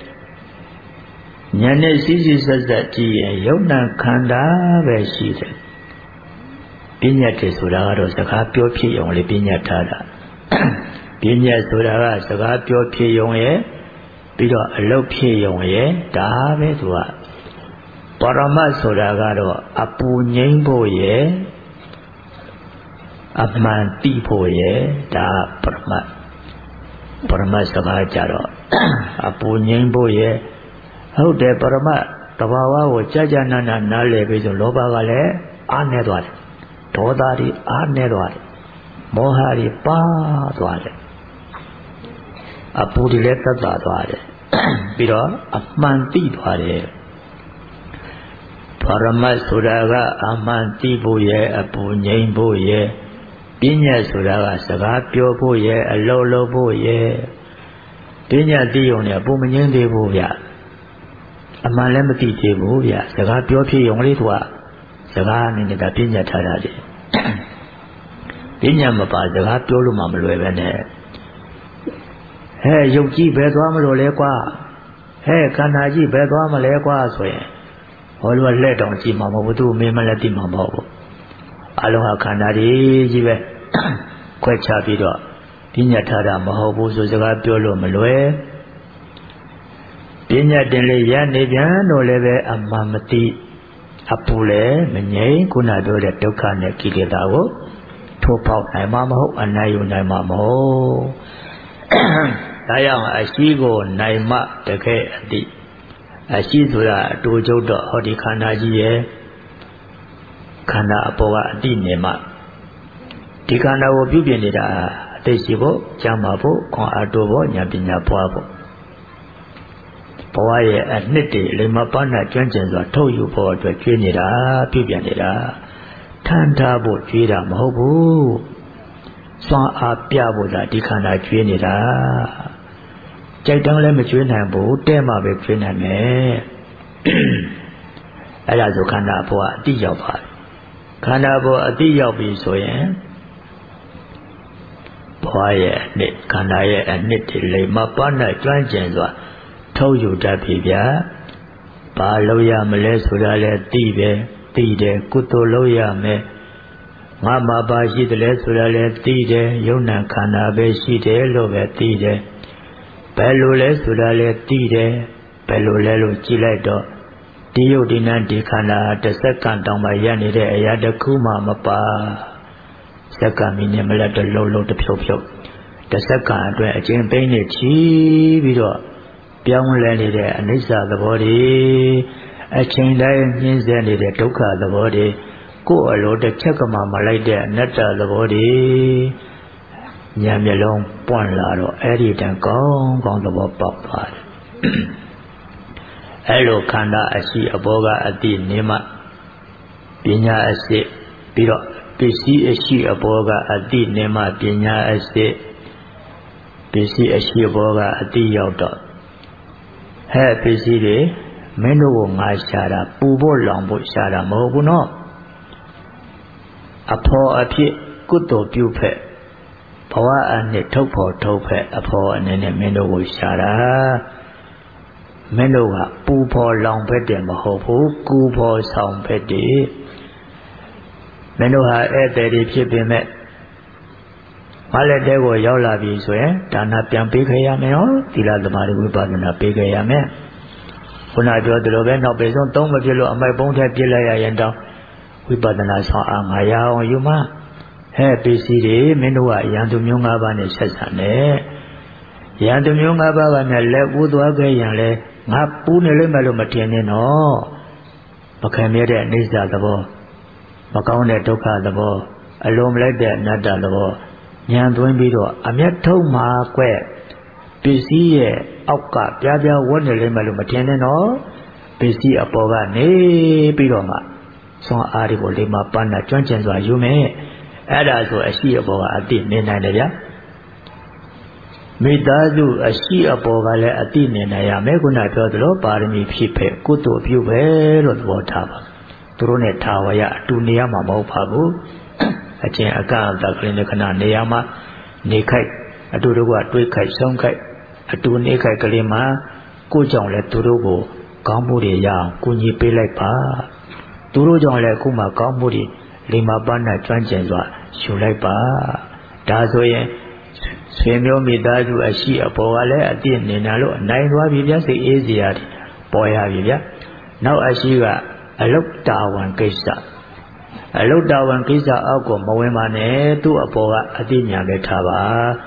ဉာဏ်နဲ့စိစိဆက်ဆက်ကြည့်ရင်ယုံနာခန္ဓာပဲရှိတယ်ပညာတည်းဆိုတာကတော့စကားပြောဖြစ်ရုံလေးပညာထားတာပညာဆိုတာကစကားပြောဖြစ်ရုံရဲ့ပြီးတော့အလုပ်ဖြစ်ရုံရဲ့ဒါပဲသူကပရမတ်ဆိုတာကတော့အပူငိမ့်ဖို့ရဲ့အမှန်သိဖို့ရဲ့ဒါပရမတ်ပရမတ်စကားကြတော့အပူငိမ့်ဖို့ရဲ့ဟုတ်တယ်ပရမတ်တဘာဝကိုကြာကြာနာနာနားလည်ပြီးဆိုလောဘကလည်းအားနေသွားတယ်ဒေါသတွေအားနေသွားတယ်မောဟတွေပါသွားတယ်အပူတွေလည်းသက်သာသွားတယ်ပြီးတော့အမှန်သိသွားတယ်ပရမတ်ဆိုတာကအမှန်သိဖို့ရဲ့အပူငြိမ်းဖို့ရဲ့ပညာဆိုတာကစကားပြောဖို့ရဲ့အလုပ်လုပ်ဖို့ရဲ့ပညာသိုံနဲ့အပူမငြိမ်းသေးဘူးဗျအမှန်လည်းမသိသေးဘူးဗျစကားပြောဖြစ်ရုံလေးသူကစကားအနေနဲ့ဒါပညာထားတာလေပညာမပါစကားပြောလို့မှမလွယ်ပဲနဲ့ဟဲ့ရုပ်ကြီးဘယ်သွားမလို့လဲကွာဟဲ့ခန္ဓာကြီးဘယ်သွားမလဲကွာဆိုရင်ဟောလို့လက်တောင်ကြည့်မှာမဟုတ်ဘူးသူမင်းမလည်းသိမှာမဟုတ်ဘူးအလုံးဟာခန္ဓာကြီးကြီးပဲခွဲခြားပြီးတော့ပညာထားတာမဟုတ်ဘူးဆိုစကားပြောလို့မလွယ်ပညာတင်လေးရနေပြန်တော့လည်းပဲအမှန်မသိအပူလည်းမငြိမ်ခုနပြောတဲ့ဒုက္ခနဲ့ကိလေသာကိုထိုးပေါက်နိုင်မှာမဟုတ်အနိုင်ယူနိုင်မှာမဟုတ်ဒါကြောင့်အရှိကိုနိုင်မှတကယ်အတိအရှိဆိုတာအတူကျုပ်တော့ဟောဒီခန္ဓာကြီးရဲ့ခန္ဓာအပေါ်ကအတိနေမှဒီခန္ဓာကိုပြုပြင်နေတာအသိရှိဖို့ကြံပါဖို့ခွန်အားတိုးဖို့ဉာဏ်ပညာပွားဖို့ဘဝရဲ့အနှစ်တွေလိမ္မာပန်းနာကျွမ်းကျင်စွာထုတ်ယူဖို့အတွက်ကျွေးနေတာပြုပြင်နေတာထမ်းထားဖို့ကျွေးတာမဟုတ်ဘူးစွမ်းအားပြဖို့သာဒီခန္ဓာကျွေးနေတာကြိုက်တောင်းလည်းမကျွေးနိုင်ဘူးတဲ့မှပဲကျွေးနိုင်မယ်အဲ့ဒါဆိုခန္ဓာဘဝအတိရောက်ပါပြီခန္ဓာဘဝအတိရောက်ပြီဆိုရင်ဘဝရဲ့အနှစ်ခန္ဓာရဲ့အနှစ်တွေလိမ္မာပန်းနာကျွမ်းကျင်စွာထုတ်ယူတတ်ပြီဗျာဘာလို့ရမလဲဆိုတာလဲသိပဲသိတယ်ကုသိုလ်လုပ်ရမယ်ငါမှာပါရှိတယ်လဲဆိုတာလဲသိတယ်ယုံနာခန္ဓာပဲရှိတယ်လို့ပဲသိတယ်ဘယ်လိုလဲဆိုတာလဲသိတယ်ဘယ်လိုလဲလို့ကြည့်လိုက်တော့ဒီယုတ်ဒီနံဒီခန္ဓာတစ်စက္ကန့်တောင်မှရနေတဲ့အရာတစ်ခုမှမပါစက္ကန့်မိနစ်မလက်တလုံးလုံးတစ်ဖြုတ်ဖြုတ်တစ်စက္ကန့်အတွင်းအကျဉ်းပိန်းနေချီပြီးတော့ပြောင်းလဲနေတဲ့အနိစ္စသဘောတွေအချိန်တိုင်းညှင်းဆဲနေတဲ့ဒုက္ခသဘောတွေကိုယ်အလိုတစ်ချက်ကမှမလိုက်တဲ့အနတ္တသဘောတွေဉာဏ်မျက်လုံးပွင့်လာတော့အဲ့ဒီတန်ကောင်းကောင်းသဘောပေါက်သွားတယ်အဲ့လိုခန္ဓာအရှိအဘောကအတိနေမှပညာအစစ်ပြီးတော့ပစ္စည်းအရှိအဘောကအတိနေမှပညာအစစ်ပစ္စည်းအရှိအဘောကအတိရောက်တော့ဟဲ့ပစ္စည်းတွေမင်းတို့ကိုငါရှာတာပူဖို့လောင်ဖို့ရှာတာမဟုတ်ဘူးနော်အဖော်အဖြစ်ကုသိုလ်ပြုဖက်ဘဝအနှစ်ထုတ်ဖို့ထုတ်ဖက်အဖော်အနေနဲ့မင်းတို့ကိုရှာတာမင်းတို့ကပူဖို့လောင်ဖက်တယ်မဟုတ်ဘူးကူဖို့ဆောင်ဖက်တယ်မင်းတို့ဟာဧည့်သည်တွေဖြစ်ပေမဲ့မလက်တဲကိုရောက်လာပြီဆိုရင်ဒါနပြန်ပေးခဲ့ရမယ်နော်သီလသမာဓိဝိပဿနာပေးခဲ့ရမယ်ခုနပြောသလိုပဲနောက်ပေဆုံးသုံးမဖြစ်လို့အမိုက်ပုံးထဲပြစ်လိုက်ရရင်တော့ဝိပဿနာဆောင်အားငါရအောင်ယူမဟဲ့ပစ္စည်းတွေမင်းတို့ကယန္တုမျိုး၅ပါးနဲ့ဆက်ဆံတယ်ယန္တုမျိုး၅ပါးကနဲ့လက်ဦးသွားခဲ့ရင်လေငါပူးနေလိမ့်မယ်လို့မထင်နဲ့နော်မခံရတဲ့အနိစ္စသဘောမကောင်းတဲ့ဒုက္ခသဘောအလိုမလိုက်တဲ့အနတ္တသဘောဉာဏ်သွင်းပြီးတော့အမျက်ထုတ်မှာကွဲ့ပစ္စည်းရဲ့အောက်ကပြားပြားဝတ်နေလိမ့်မယ်လို့မထင်နဲ့နော်ပစ္စည်းအပေါ်ကနေပြီးတော့မှစွမ်းအားတွေကိုလိမ္မာပန်းနာကျွမ်းကျင်စွာယူမယ်အဲ့ဒါဆိုအရှိအပေါ်ကအတိနေနိုင်တယ်ဗျာမိသားစုအရှိအပေါ်ကလည်းအတိနေနိုင်ရမယ်ခုနပြောသလိုပါရမီဖြစ်ဖက်ကုသိုလ်ပြုပဲလို့သဘောထားပါသူတို့နဲ့ထာဝရအတူနေရမှာမဟုတ်ပါဘူးအချင်းအကန့်အသတ်ကလေးနဲ့ခဏနေရာမှာနေခိုက်အတူတူကတွေးခိုက်ဆုံးခိုက်အတူနေခိုက်ကလေးမှာကိုကြောင့်လဲသူတို့ကိုကောင်းမှုတွေရအောင်ကိုကြီးပေးလိုက်ပါသူတို့ကြောင့်လဲအခုမှကောင်းမှုတွေလိမ္မာပန်းနဲ့ကျွမ်းကျင်စွာယူလိုက်ပါဒါဆိုရင်ဆွေမျိုးမိသားစုအရှိအပေါ်ကလည်းအပြည့်နေနာလို့နိုင်သွားပြီဗျာစိတ်အေးစရာပေါ်ရပြီဗျာနောက်အရှိကအလုတ်တာဝန်ကိစ္စအလုတ်တာဝန်ကိစ္စအောက်ကိုမဝင်ပါနဲ့သူ့အပေါ်ကအသိဉာဏ်ပဲထားပါ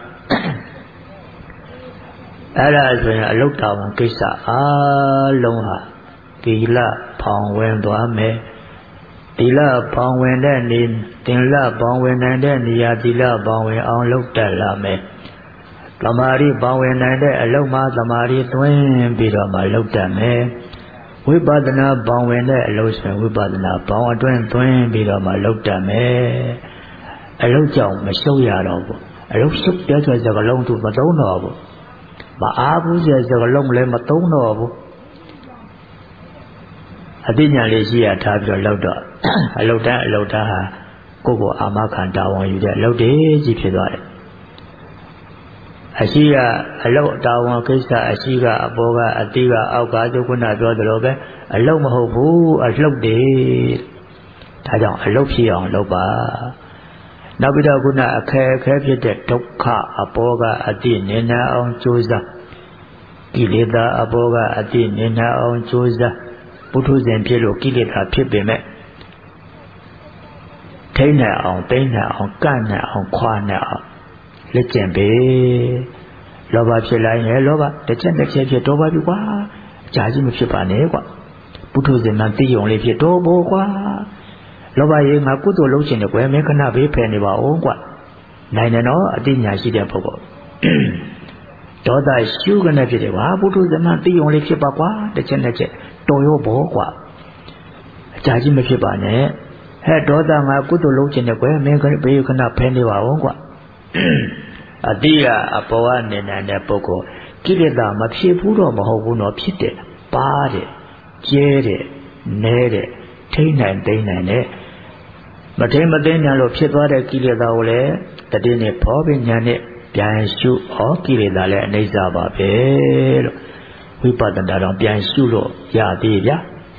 အဲ့ဒါဆိုရင်အလုတ်တာဝန်ကိစ္စအားလုံးဟာသီလဖောင်ဝင်သွားမယ်သီလဖောင်ဝင်တဲ့နေသင်လဖောင်ဝင်နိုင်တဲ့နေရာသီလဖောင်ဝင်အောင်လုပ်တတ်လာမယ်သမာဓိဖောင်ဝင်နိုင်တဲ့အလုတ်မှာသမာဓိသွင်းပြီးတော့မှလုပ်တတ်မယ်ဝိပဿနာဖောင်ဝင်တဲ့အလုတ်ဆိုရင်ဝိပဿနာဖောင်အတွင်းသွင်းပြီးတော့မှလုပ်တတ်မယ်အလုတ်ကြောင့်မရှုပ်ရတော့ဘူးအလုတ်ရှုပ်တဲ့ဆိုစကလုံးသူမသုံးတော့ဘူးမအားဘူးဆိုစကလုံးလည်းမသုံးတော့ဘူးအသိဉာဏ်လေးရှိရထားပြီးတော့လောက်တော့အလုတ်တန်းအလုတ်တန်းဟာကိုယ့်ကိုအာမခံတာဝန်ယူတဲ့အလုတ်တွေကြီးဖြစ်သွားတယ်အရှိကအလုတ်တာဝန်ကိစ္စအရှိကအပေါ်ကအတိကအောက်ကဒုက္ခနာပြောသလိုပဲအလုတ်မဟုတ်ဘူးအလှုပ်တွေဒါကြောင့်အလုတ်ဖြစ်အောင်လုပ်ပါနောက်ပြီးတော့ခုနအခက်အခဲဖြစ်တဲ့ဒုက္ခအပေါ်ကအတိနေနာအောင်ကြိုးစားကိလေသာအပေါ်ကအတိနေနာအောင်ကြိုးစားပုထုဇဉ်ဖြစ်လို့ကိလေသာဖြစ်ပေမဲ့ထိန်းနိုင်အောင်သိမ်းနိုင်အောင်ကန့်နိုင်အောင်ခွာနိုင်အောင်လက်ကျင့်ပေလောဘဖြစ်လိုက်ရင်လောဘတစ်ချက်တစ်ချက်ဖြစ်တော့ပါပြီကွာအကြာကြီးမဖြစ်ပါနဲ့ကွာပုထုဇဉ်မှသိုံလေးဖြစ်တော့ဘောကွာလောဘရေငါကုသိုလ်လုပ်ချင်တယ်ကွယ်မင်းခဏဘေးဖယ်နေပါဦးကွာနိုင်တယ်နော်အတိညာရှိတဲ့ပုဂ္ဂိုလ်ဒေါသရှုကနေဖြစ်တယ်ကွာပုထုဇဉ်မှသိုံလေးဖြစ်ပါကွာတစ်ချက်တစ်ချက်တော်ရောဘောကွာအကြာကြီးမဖြစ်ပါနဲ့ဟဲ့ဒေါသငါကုသိုလ်လုပ်ချင်တယ်ကွယ်မင်းဘေးခဏဖယ်နေပါဦးကွာအတိကအပေါ်ကနေနေတဲ့ပုဂ္ဂိုလ်ကိလေသာမဖြစ်ဘူးတော့မဟုတ်ဘူးနော်ဖြစ်တယ်ပါတယ်ကျဲတယ်နဲတယ်ထိမ့်နိုင်သိမ့်နိုင်တယ်မထိမ့်မသိမ့်နိုင်လို့ဖြစ်သွားတဲ့ကိလေသာကိုလည်းတတိနဲ့ဖောပညာနဲ့ပြန်ရှုဩကိလေသာလည်းအနိစ္စပါပဲလို့ဝိပဿနာတော့ပြန်ရှုလို့ရသေးဗျာ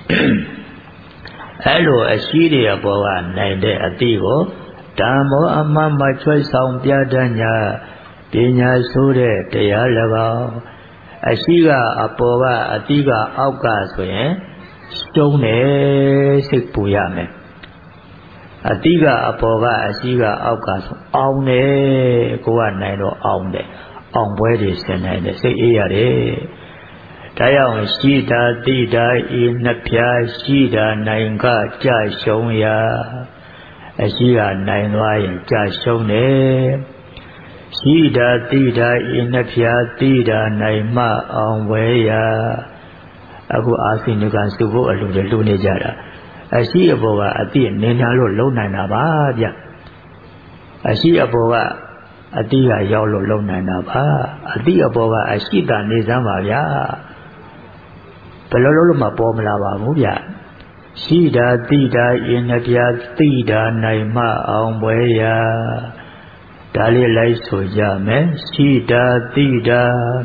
အဲ့လိုအရှိတွေအပေါ်ကနိုင်တဲ့အတိကိုဓမ္မောအမှန်မှချွတ်ဆောင်ပြတတ်ညာပညာဆိုတဲ့တရား၎င်းအရှိကအပေါ်ကအတိကအောက်ကဆိုရင်ကျုံးတယ်စိတ်ပူရမယ်အတိကအပေါ်ကအရှိကအောက်ကဆိုအောင်တယ်ကိုကနိုင်တော့အောင်တယ်အောင်ပွဲတွေဆင်နိုင်တယ်စိတ်အေးရတယ်ဒါကြောင့်ရှိတာတိတာဤနှစ်ဖြာရှိတာနိုင်ကကြရှုံးရာအရှိကနိုင်သွားရင်ကြရှုံးတယ်ရှိတာတိတာဤနှစ်ဖြာတိတာနိုင်မှအောင်ဝဲရာအခုအာစိနုကစုဖို့အလူတွေလူနေကြတာအရှိအပေါ်ကအတိနေညာလို့လုံနိုင်တာပါဗျအရှိအပေါ်ကအတိကရောက်လို့လုံနိုင်တာပါအတိအပေါ်ကအရှိတာနေစမ်းပါဗျာဘယ်လိုလုပ်လို့မှပေါ်မလာပါဘူးဗျရှိတာတိတာဤနှစ်ဖြာတိတာနိုင်မှအောင်ပွဲရာဒါလေးလိုက်ဆိုကြမယ်ရှိတာတိတာ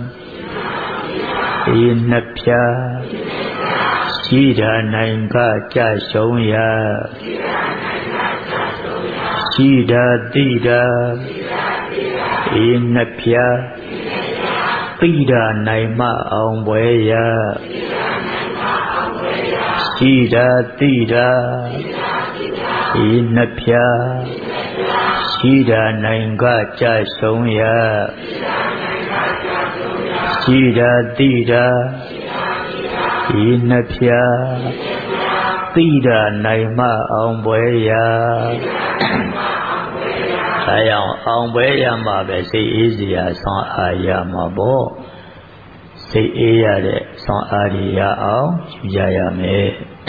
ဤနှစ်ဖြာရှိတာနိုင်ကကြရှုံးရာရှိတာတိတာဤနှစ်ဖြာတိတာနိုင်မှအောင်ပွဲရာရှိတာတိတာဤနှစ်ဖြာရှိတာနိုင်ကကြရှုံးရာရှိတာတိတာဤနှစ်ဖြာတိတာနိုင်မှအောင်ပွဲရာအဲအောင်အောင်ပွဲရမှာပဲစိတ်အေးစရာဆွမ်းအားရမှာပေါ့စိတ်အေးရတဲ့ဆွမ်းအားရအောင်ယူကြရမယ်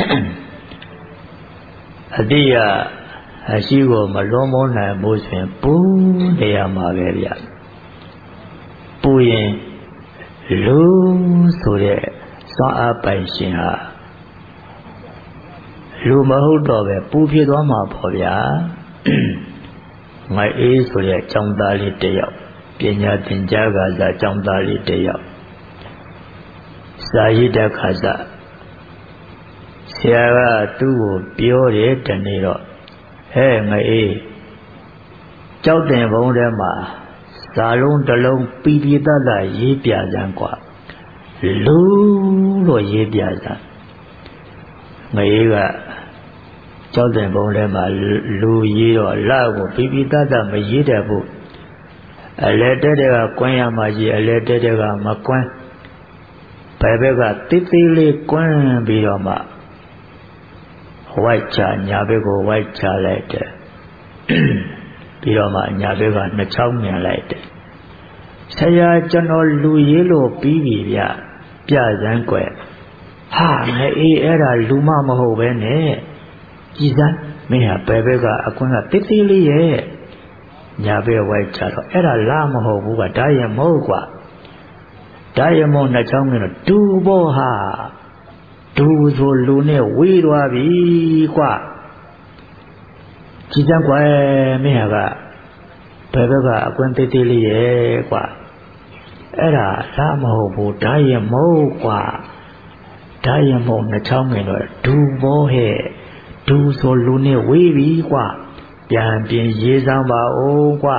အတိယအရှိကိုမလွန်မုန်းနိုင်ဘူးဆိုရင်ပူနေရမှာပဲဗျပူရင်လူဆိုတဲ့စွမ်းအားပိုင်ရှင်ဟာလူမဟုတ်တော့ပဲပူဖြစ်သွားမှာပေါ့ဗျာငါအေးဆိုတဲ့အကြောင်းသားလေးတစ်ယောက်ပညာသင်ကြားကစားအကြောင်းသားလေးတစ်ယောက်စာရေးတဲ့ခါစားဆရာကသူ့ကိုပြောတယ်တနေ့တော့ဟဲ့ငါအေးကြောက်တင်ဘုံထဲမှာစာလုံးတစ်လုံးပီပီတတ်တာရေးပြစမ်းกว่าလူလို့ရေးပြစမ်းငါအေးကကြောက်တဲ့ဘုံထဲမှာလူရေးတော့လကိုပီပီတတ်တမရေးတတ်ဘူးအလဲတက်တဲ့ကကွင်းရမှကြီးအလဲတက်တဲ့ကမကွင်းဘယ်ဘက်ကတိတ်သေးလေးကွင်းပြီးတော့မှဝိုက်ချညာဘက်ကိုဝိုက်ချလိုက်တယ်ပြီးတော့မှညာဘက်ကနှစ်ချောင်းမြန်လိုက်တယ်ဆရာကျွန်တော်လူရေးလို့ပြီးပြီဗျပြစမ်းကွယ်ဟာငါအေးအဲ့ဒါလူမမဟုတ်ပဲနဲ့ကြည်စမ်းမင်းဟာဘယ်ဘက်ကအကွင်းကတိတ်သေးလေးရဲ့ညာဘက်ဝိုက်ချတော့အဲ့ဒါလာမဟုတ်ဘူးကဒါရမဟုတ်ကွာဒါရမဟုတ်နှစ်ချောင်းမြင်တော့ဒူဘောဟာဒူဆိုလူနဲ့ဝေးသွားပြီကွာကြည်စမ်းကွယ်မင်းဟာကဘယ်ဘက်ကအကွင်းတိတ်သေးလေးရဲ့ကွာအဲ့ဒါလာမဟုတ်ဘူးဒါရမဟုတ်ကွာဒါရမဟုတ်နှစ်ချောင်းမြင်တော့ဒူဘောဟဲ့ဒူဆိုလူနဲ့ဝေးပြီကွာပြန်ပြင်ရေးစမ်းပါဦးကွာ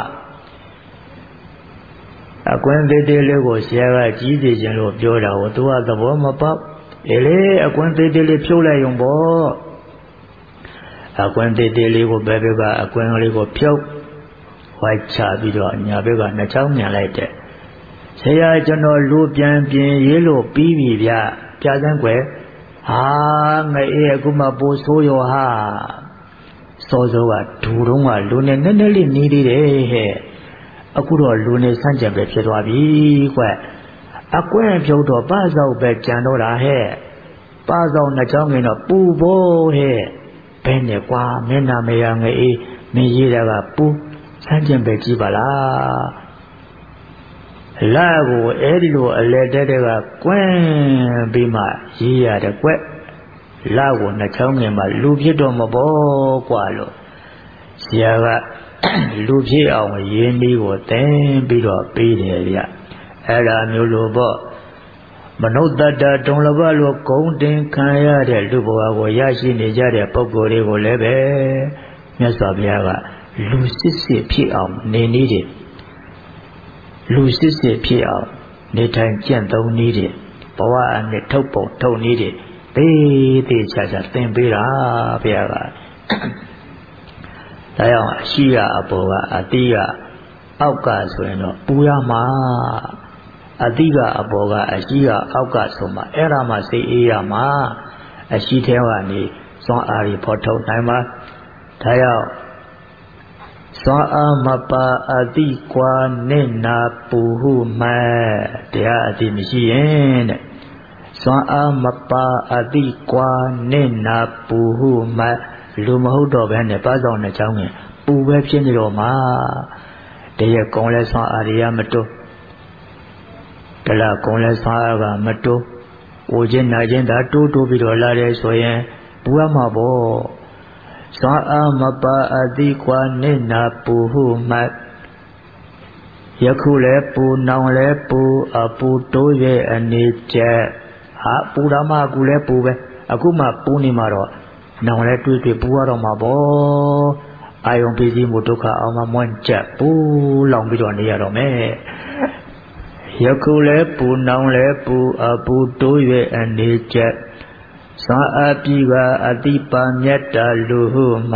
အကွင်းသေးသေးလေးကိုဆရာကကြီးစီခြင်းလို့ပြောတာကိုသူကသဘောမပေါက်လေလေအကွင်းသေးသေးလေးဖြုတ်လိုက်ရုံပေါ့အကွင်းသေးသေးလေးကိုဘယ်ဘက်ကအကွင်းလေးကိုဖြုတ်ဝိုက်ချပြီးတော့ညာဘက်ကနှစ်ချောင်းမြန်လိုက်တယ်ဆရာကျွန်တော်လူပြန်ပြင်ရေးလို့ပြီးပြီဗျပြစမ်းကွယ်ဟာငါအေးအခုမှပိုးဆိုးရောဟာစောစောကဒူတုံးကလူနဲ့နည်းနည်းလေးနေသေးတယ်ဟဲ့အခုတော့လူနဲ့ဆန့်ကျင်ပဲဖြစ်သွားပြီကွအကွဲဖြုတ်တော့ပစောက်ပဲကြံတော့တာဟဲ့ပစောက်နှစ်ချောင်းကင်းတော့ပူဖို့ဟဲ့ဘယ်နဲ့ကွာမင်းနာမရငအေးမင်းရေးတာကပူဆန့်ကျင်ပဲကြည့်ပါလားလာကိုအဲ့ဒီလိုအလဲတဲ့တဲ့ကကွင်းပြီးမှရေးရတယ်ကွလာကိုနှစ်ချောင်းကင်းမှလူဖြစ်တော့မပေါ်ကွာလို့ဆရာကလူဖြစ်အောင်ရေးနည်းကိုသင်ပြီးတော့ပေးတယ်ဗျအဲ့ဒါမျိုးလိုပေါ့မနုဿတ္တတုံလဘလို့ဂုံတင်ခံရတဲ့လူဘဝကိုရရှိနေကြတဲ့ပုဂ္ဂိုလ်တွေကိုလည်းပဲမြတ်စွာဘုရားကလူစစ်စစ်ဖြစ်အောင်နေနည်းတယ်လူစစ်စစ်ဖြစ်အောင်နေထိုင်ကြံ့သုံးနည်းတယ်ဘဝအနှစ်ထုတ်ပုံထုတ်နည်းတယ်သေးသေးချာချာသင်ပေးတာဘုရားကဒါကြောင့်အရှိကအပေါ်ကအတိကအောက်ကဆိုရင်တော့ပူရမှာအတိကအပေါ်ကအရှိကအောက်ကဆိုမှအဲ့ဒါမှစိတ်အေးရမှာအရှိထဲကနေစွမ်းအားတွေဖော်ထုတ်နိုင်မှာဒါကြောင့်စွမ်းအားမပါအတိကွာနဲ့နာပူဟုမှတရားအတိမရှိရင်တဲ့စွမ်းအားမပါအတိကွာနဲ့နာပူဟုမှလူမဟုတ်တော့ဘဲနဲ့ပါဆောင်တဲ့ချောင်းကပူပဲဖြစ်နေတော့မှာတရက်ကုံလဲဆွမ်းအားရမတိုးတလားကုံလဲဆွမ်းအားကမတိုးအိုခြင်းနာခြင်းဒါတိုးတိုးပြီးတော့လာတယ်ဆိုရင်ပူရမှာပေါ့ဆွမ်းအားမပါအတိကွာနဲ့နာပူဟုမှယခုလဲပူနောင်လဲပူအပူတိုးရဲ့အနေချက်ဟာပူတာမှအခုလဲပူပဲအခုမှပူနေမှာတော့နောင်လဲတွေ့တွေ့ပူရတော့မှာပေါ့အာယုံပိစီမှုဒုက္ခအောင်မှမွန်းချက်ပူလောင်ပြီးတော့နေရတော့မယ်ယခုလဲပူနောင်လဲပူအပူတိုး၍အနေချက်သာအပိကအတိပါမြတ်တာလူဟုမှ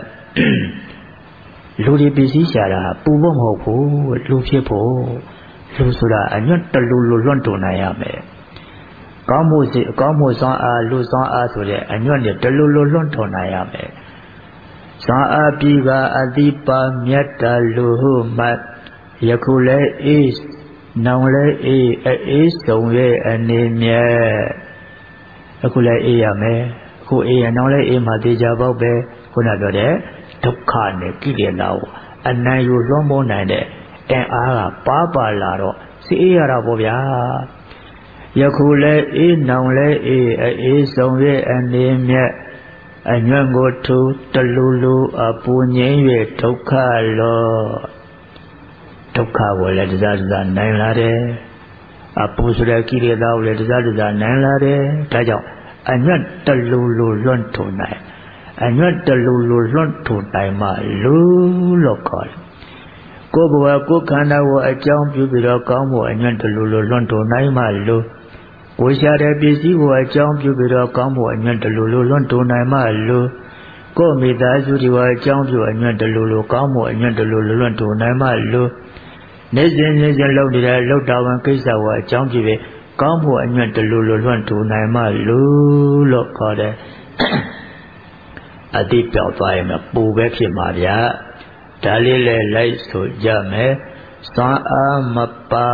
လူဒီပစ္စည်းရှာတာပူဖို့မဟုတ်ဘူးလူဖြစ်ဖို့လူဆိုတာအညွတ်တလူလူလွန့်တုံနိုင်ရမယ်ကောင်းမှုစီအကောင်းမှုစွမ်းအားလူစွမ်းအားဆိုတဲ့အညွတ်နဲ့တလူလူလွန့်တုံနိုင်ရမယ်သာအပိကအတိပါမြတ်တာလူဟုမှယခုလဲအေးနောင်လဲအေးအေးဆုံးရဲ့အနေမြဲအခုလဲအေးရမယ်အခုအေးရနောင်လဲအေးမှတေချာပေါက်ပဲခုနပြောတဲ့ဒုက္ခနဲ့ကိလေသာကိုအနံ့ယူလွှမ်းမိုးနိုင်တဲ့အင်အားကပါပါလာတော့စိအေးရတာပေါ့ဗျာယခုလဲအေးနောင်လဲအေးအေးဆုံးရဲ့အနေမြဲအညွန့်ကိုထူတလူလူအပူငြိမ်း၍ဒုက္ခလောဒုက္ခကိုလည်းတစားတစားနိုင်လာတယ်အပူဆိုတဲ့ကိလေသာကိုလည်းတစားတစားနိုင်လာတယ်ဒါကြောင့်အညွန့်တလူလူလွန့်ထူနိုင်အညွန့်တလူလူလွန့်ထူနိုင်မှလူလို့ခေါ်တယ်ကိုယ်ဘဝကိုယ်ခန္ဓာကိုအကြောင်းပြုပြီးတော့ကောင်းဖို့အညွန့်တလူလူလွန့်ထူနိုင်မှလူကိုယ်ရှာတဲ့ပစ္စည်းကိုအကြောင်းပြုပြီးတော့ကောင်းဖို့အညွန့်တလူလူလွန့်ထူနိုင်မှလူကိုယ်မိသားစုတွေအကြောင်းပြုအညွန့်တလူလူကောင်းဖို့အညွန့်တလူလူလွန့်ထူနိုင်မှလူနေစဉ်နေစဉ်လုပ်နေတဲ့လုပ်တော်ဝင်ကိစ္စကိုအကြောင်းပြုပြီးကောင်းဖို့အညွန့်တလူလူလွန့်ထူနိုင်မှလူလို့ခေါ်တယ်အတိပြောက်သွားရင်ပူပဲဖြစ်မှာဗျာဒါလေးလည်းလိုက်ဆိုကြမယ်စွမ်းအားမပါ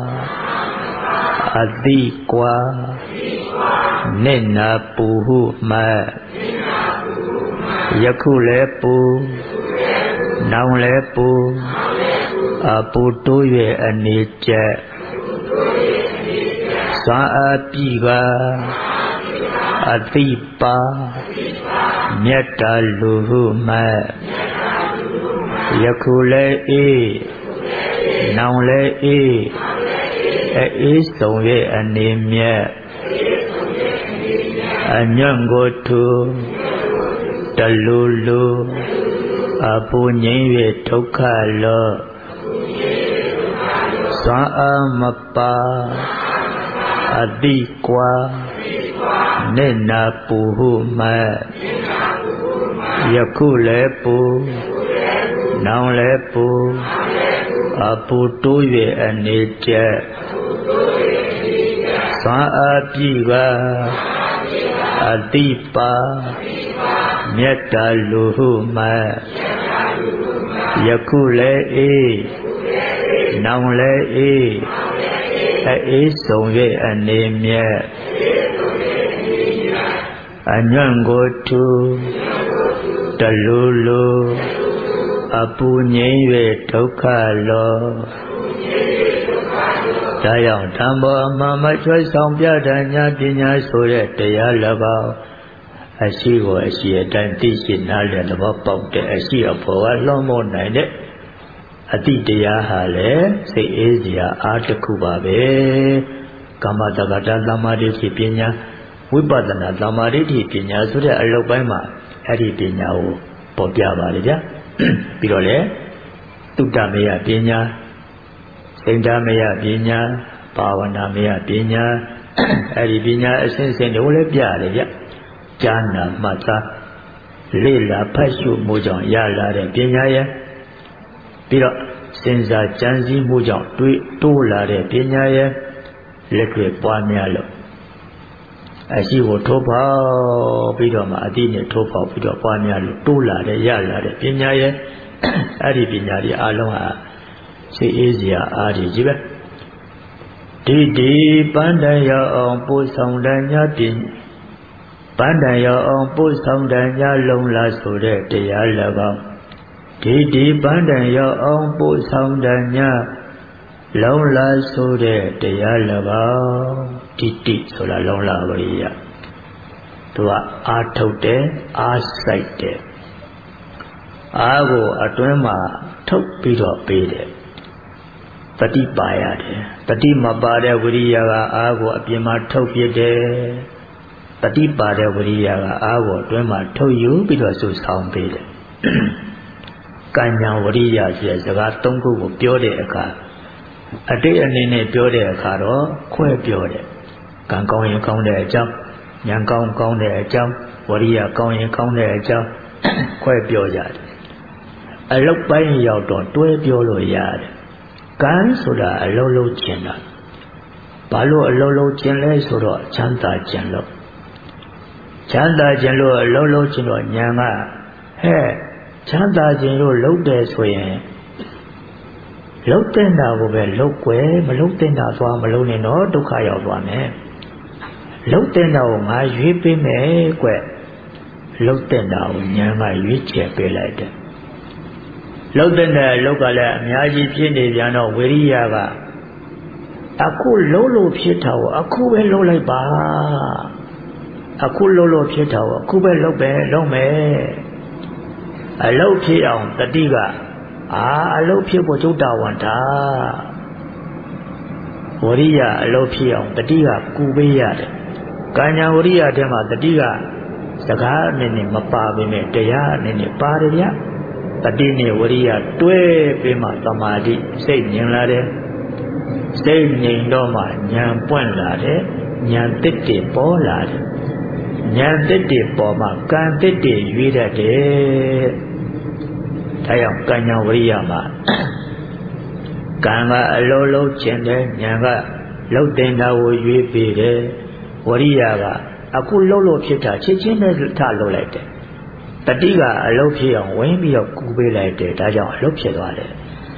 အတိကွာနိနာပူဟုမှယခုလည်းပူနောင်လည်းပူအပူတိုး၍အနေကျက်စွမ်းအားပြီကအတိပါမြတ်တာလူဟုမှယခုလည်းအေးနောင်လည်းအေးအေးဆုံး၍အနေမြတ်အညွန့်ကိုထူတလူလူအပူငြိမ်း၍ဒုက္ခလောစွမ်းအားမပါအတိကွာနိနာပူဟုမှယခုလည်းပူနောင်လည်းပူအပူတိုး၍အနေကျက်စွမ်းအားပြီကအတိပါမြတ်တာလူဟုမှယခုလည်းအေးနောင်လည်းအေးအေးဆုံး၍အနေမြတ်အညွန့်ကိုထူတလူလူအပူငြိမ်း၍ဒုက္ခလောဒါကြောင့်ဓမ္မောအမှန်မချွတ်ဆောင်ပြတတ်ညာပညာဆိုတဲ့တရား၎င်းအရှိကိုအရှိအတိုင်းသိရှိနားလည်သဘောပေါက်တဲ့အရှိအဖို့ကလွန်မို့နိုင်တဲ့အတိတရားဟာလည်းစိတ်အေးစရာအားတစ်ခုပါပဲကမ္မတက္ကတာသမာဓိပညာဝိပဿနာသမာဓိပညာဆိုတဲ့အလုပ်ပိုင်းမှာအဲ့ဒီပညာကိုပေါ်ပြပါလေဗျာပြီးတော့လေသုတ္တမယပညာစိန္ဒမယပညာဘာဝနာမယပညာအဲ့ဒီပညာအစဉ်စဉ်တို့လည်းပြတယ်ဗျဉာဏ်နာမှတ်သားလေ့လာဖတ်ရှုမှုကြောင့်ရလာတဲ့ပညာရဲ့ပြီးတော့စဉ်းစားကြံစည်မှုကြောင့်တွေးတိုးလာတဲ့ပညာရဲ့လက်တွေ့ပွားများလို့အရှိကိုထိုးပေါက်ပြီးတော့မှအတိနဲ့ထိုးပေါက်ပြီးတော့ပွားများလို့တိုးလာတဲ့ရလာတဲ့ပညာရဲ့အဲ့ဒီပညာတွေအလုံးဟာစိတ်အေးစရာအားကြီးပဲဒီဒီပန်းတန်ရောက်အောင်ပို့ဆောင်တဲ့ညာပင်ပန်းတန်ရောက်အောင်ပို့ဆောင်တဲ့ညာလုံးလားဆိုတဲ့တရား၎င်းဒီဒီပန်းတန်ရောက်အောင်ပို့ဆောင်တဲ့ညာလုံးလားဆိုတဲ့တရား၎င်းတိတိဆိုတာလုံးလားပရိယသူကအာထုတ်တယ်အာစိုက်တယ်အာကိုအတွင်းမှာထုတ်ပြီးတော့ပေးတယ်တတိပါရတယ်တတိမပါတဲ့ဝိရိယကအာကိုအပြင်မှာထုတ်ပြတယ်တတိပါတဲ့ဝိရိယကအာကိုအတွင်းမှာထုတ်ယူပြီးတော့စုဆောင်ပေးတယ်ကဉ္ဉဝရိယဆိုတဲ့စကားသုံးခုကိုပြောတဲ့အခါအတိတ်အနေနဲ့ပြောတဲ့အခါတော့ခွဲပြောတယ်ကံကောင်းရင်ကောင်းတဲ့အကြောင်းဉာဏ်ကောင်းကောင်းတဲ့အကြောင်းဝရိယကောင်းရင်ကောင်းတဲ့အကြောင်းခွဲပြောကြတယ်အလုတ်ပိုင်းရောက်တော့တွဲပြောလို့ရတယ်ကံဆိုတာအလုံးလုံးကျင်တာဘာလို့အလုံးလုံးကျင်လဲဆိုတော့ချမ်းသာကျင်လို့ချမ်းသာကျင်လို့အလုံးလုံးကျင်တော့ဉာဏ်ကဟဲ့ချမ်းသာကျင်လို့လှုပ်တယ်ဆိုရင်လှုပ်တဲ့နာကိုပဲလှုပ်ွယ်မလှုပ်တဲ့နာသွားမလှုပ်နဲ့တော့ဒုက္ခရောက်သွားမယ်လှုပ်တဲ့နာကိုငါရွေးပေးမယ်ကွလှုပ်တဲ့နာကိုဉာဏ်ကရွေးချယ်ပေးလိုက်တယ်လှုပ်တဲ့နာလှုပ်ကလည်းအများကြီးဖြစ်နေပြန်တော့ဝိရိယကအခုလှုပ်လို့ဖြစ်တာကိုအခုပဲလှုပ်လိုက်ပါအခုလှုပ်လို့ဖြစ်တော့အခုပဲလှုပ်ပဲလုံးမယ်အလှုပ်ဖြစ်အောင်တတိကအာအလှုပ်ဖြစ်ဖို့ကျုပ်တာဝန်တာဝရိယအလှုပ်ဖြစ်အောင်တတိကကူပေးရတယ်ကံညာဝရိယထဲမှာတတိကစကားအနေနဲ့မပါဘဲနဲ့တရားအနေနဲ့ပါတယ်ဗျတတိနဲ့ဝရိယတွဲပြီးမှသမာဓိစိတ်ငြိမ်လာတယ်စိတ်ငြိမ်တော့မှဉာဏ်ပွင့်လာတယ်ဉာဏ်တစ်တည်ပေါ်လာတယ်ဉာဏ်တစ်တည်ပေါ်မှကံတစ်တည်ရွေးတတ်တယ်ဒါကြောင့်ကံညာဝရိယမှာကံကအလုံးလုံးခြင်းတယ်ဉာဏ်ကလှုပ်တင်တာကိုရွေးပေးတယ်ဝရိယကအခုလှုပ်လို့ဖြစ်တာချက်ချင်းနဲ့ထလှုပ်လိုက်တယ်တတိကအလှုပ်ဖြစ်အောင်ဝင်းပြီးတော့ကူပေးလိုက်တယ်ဒါကြောင့်အလှုပ်ဖြစ်သွားတယ်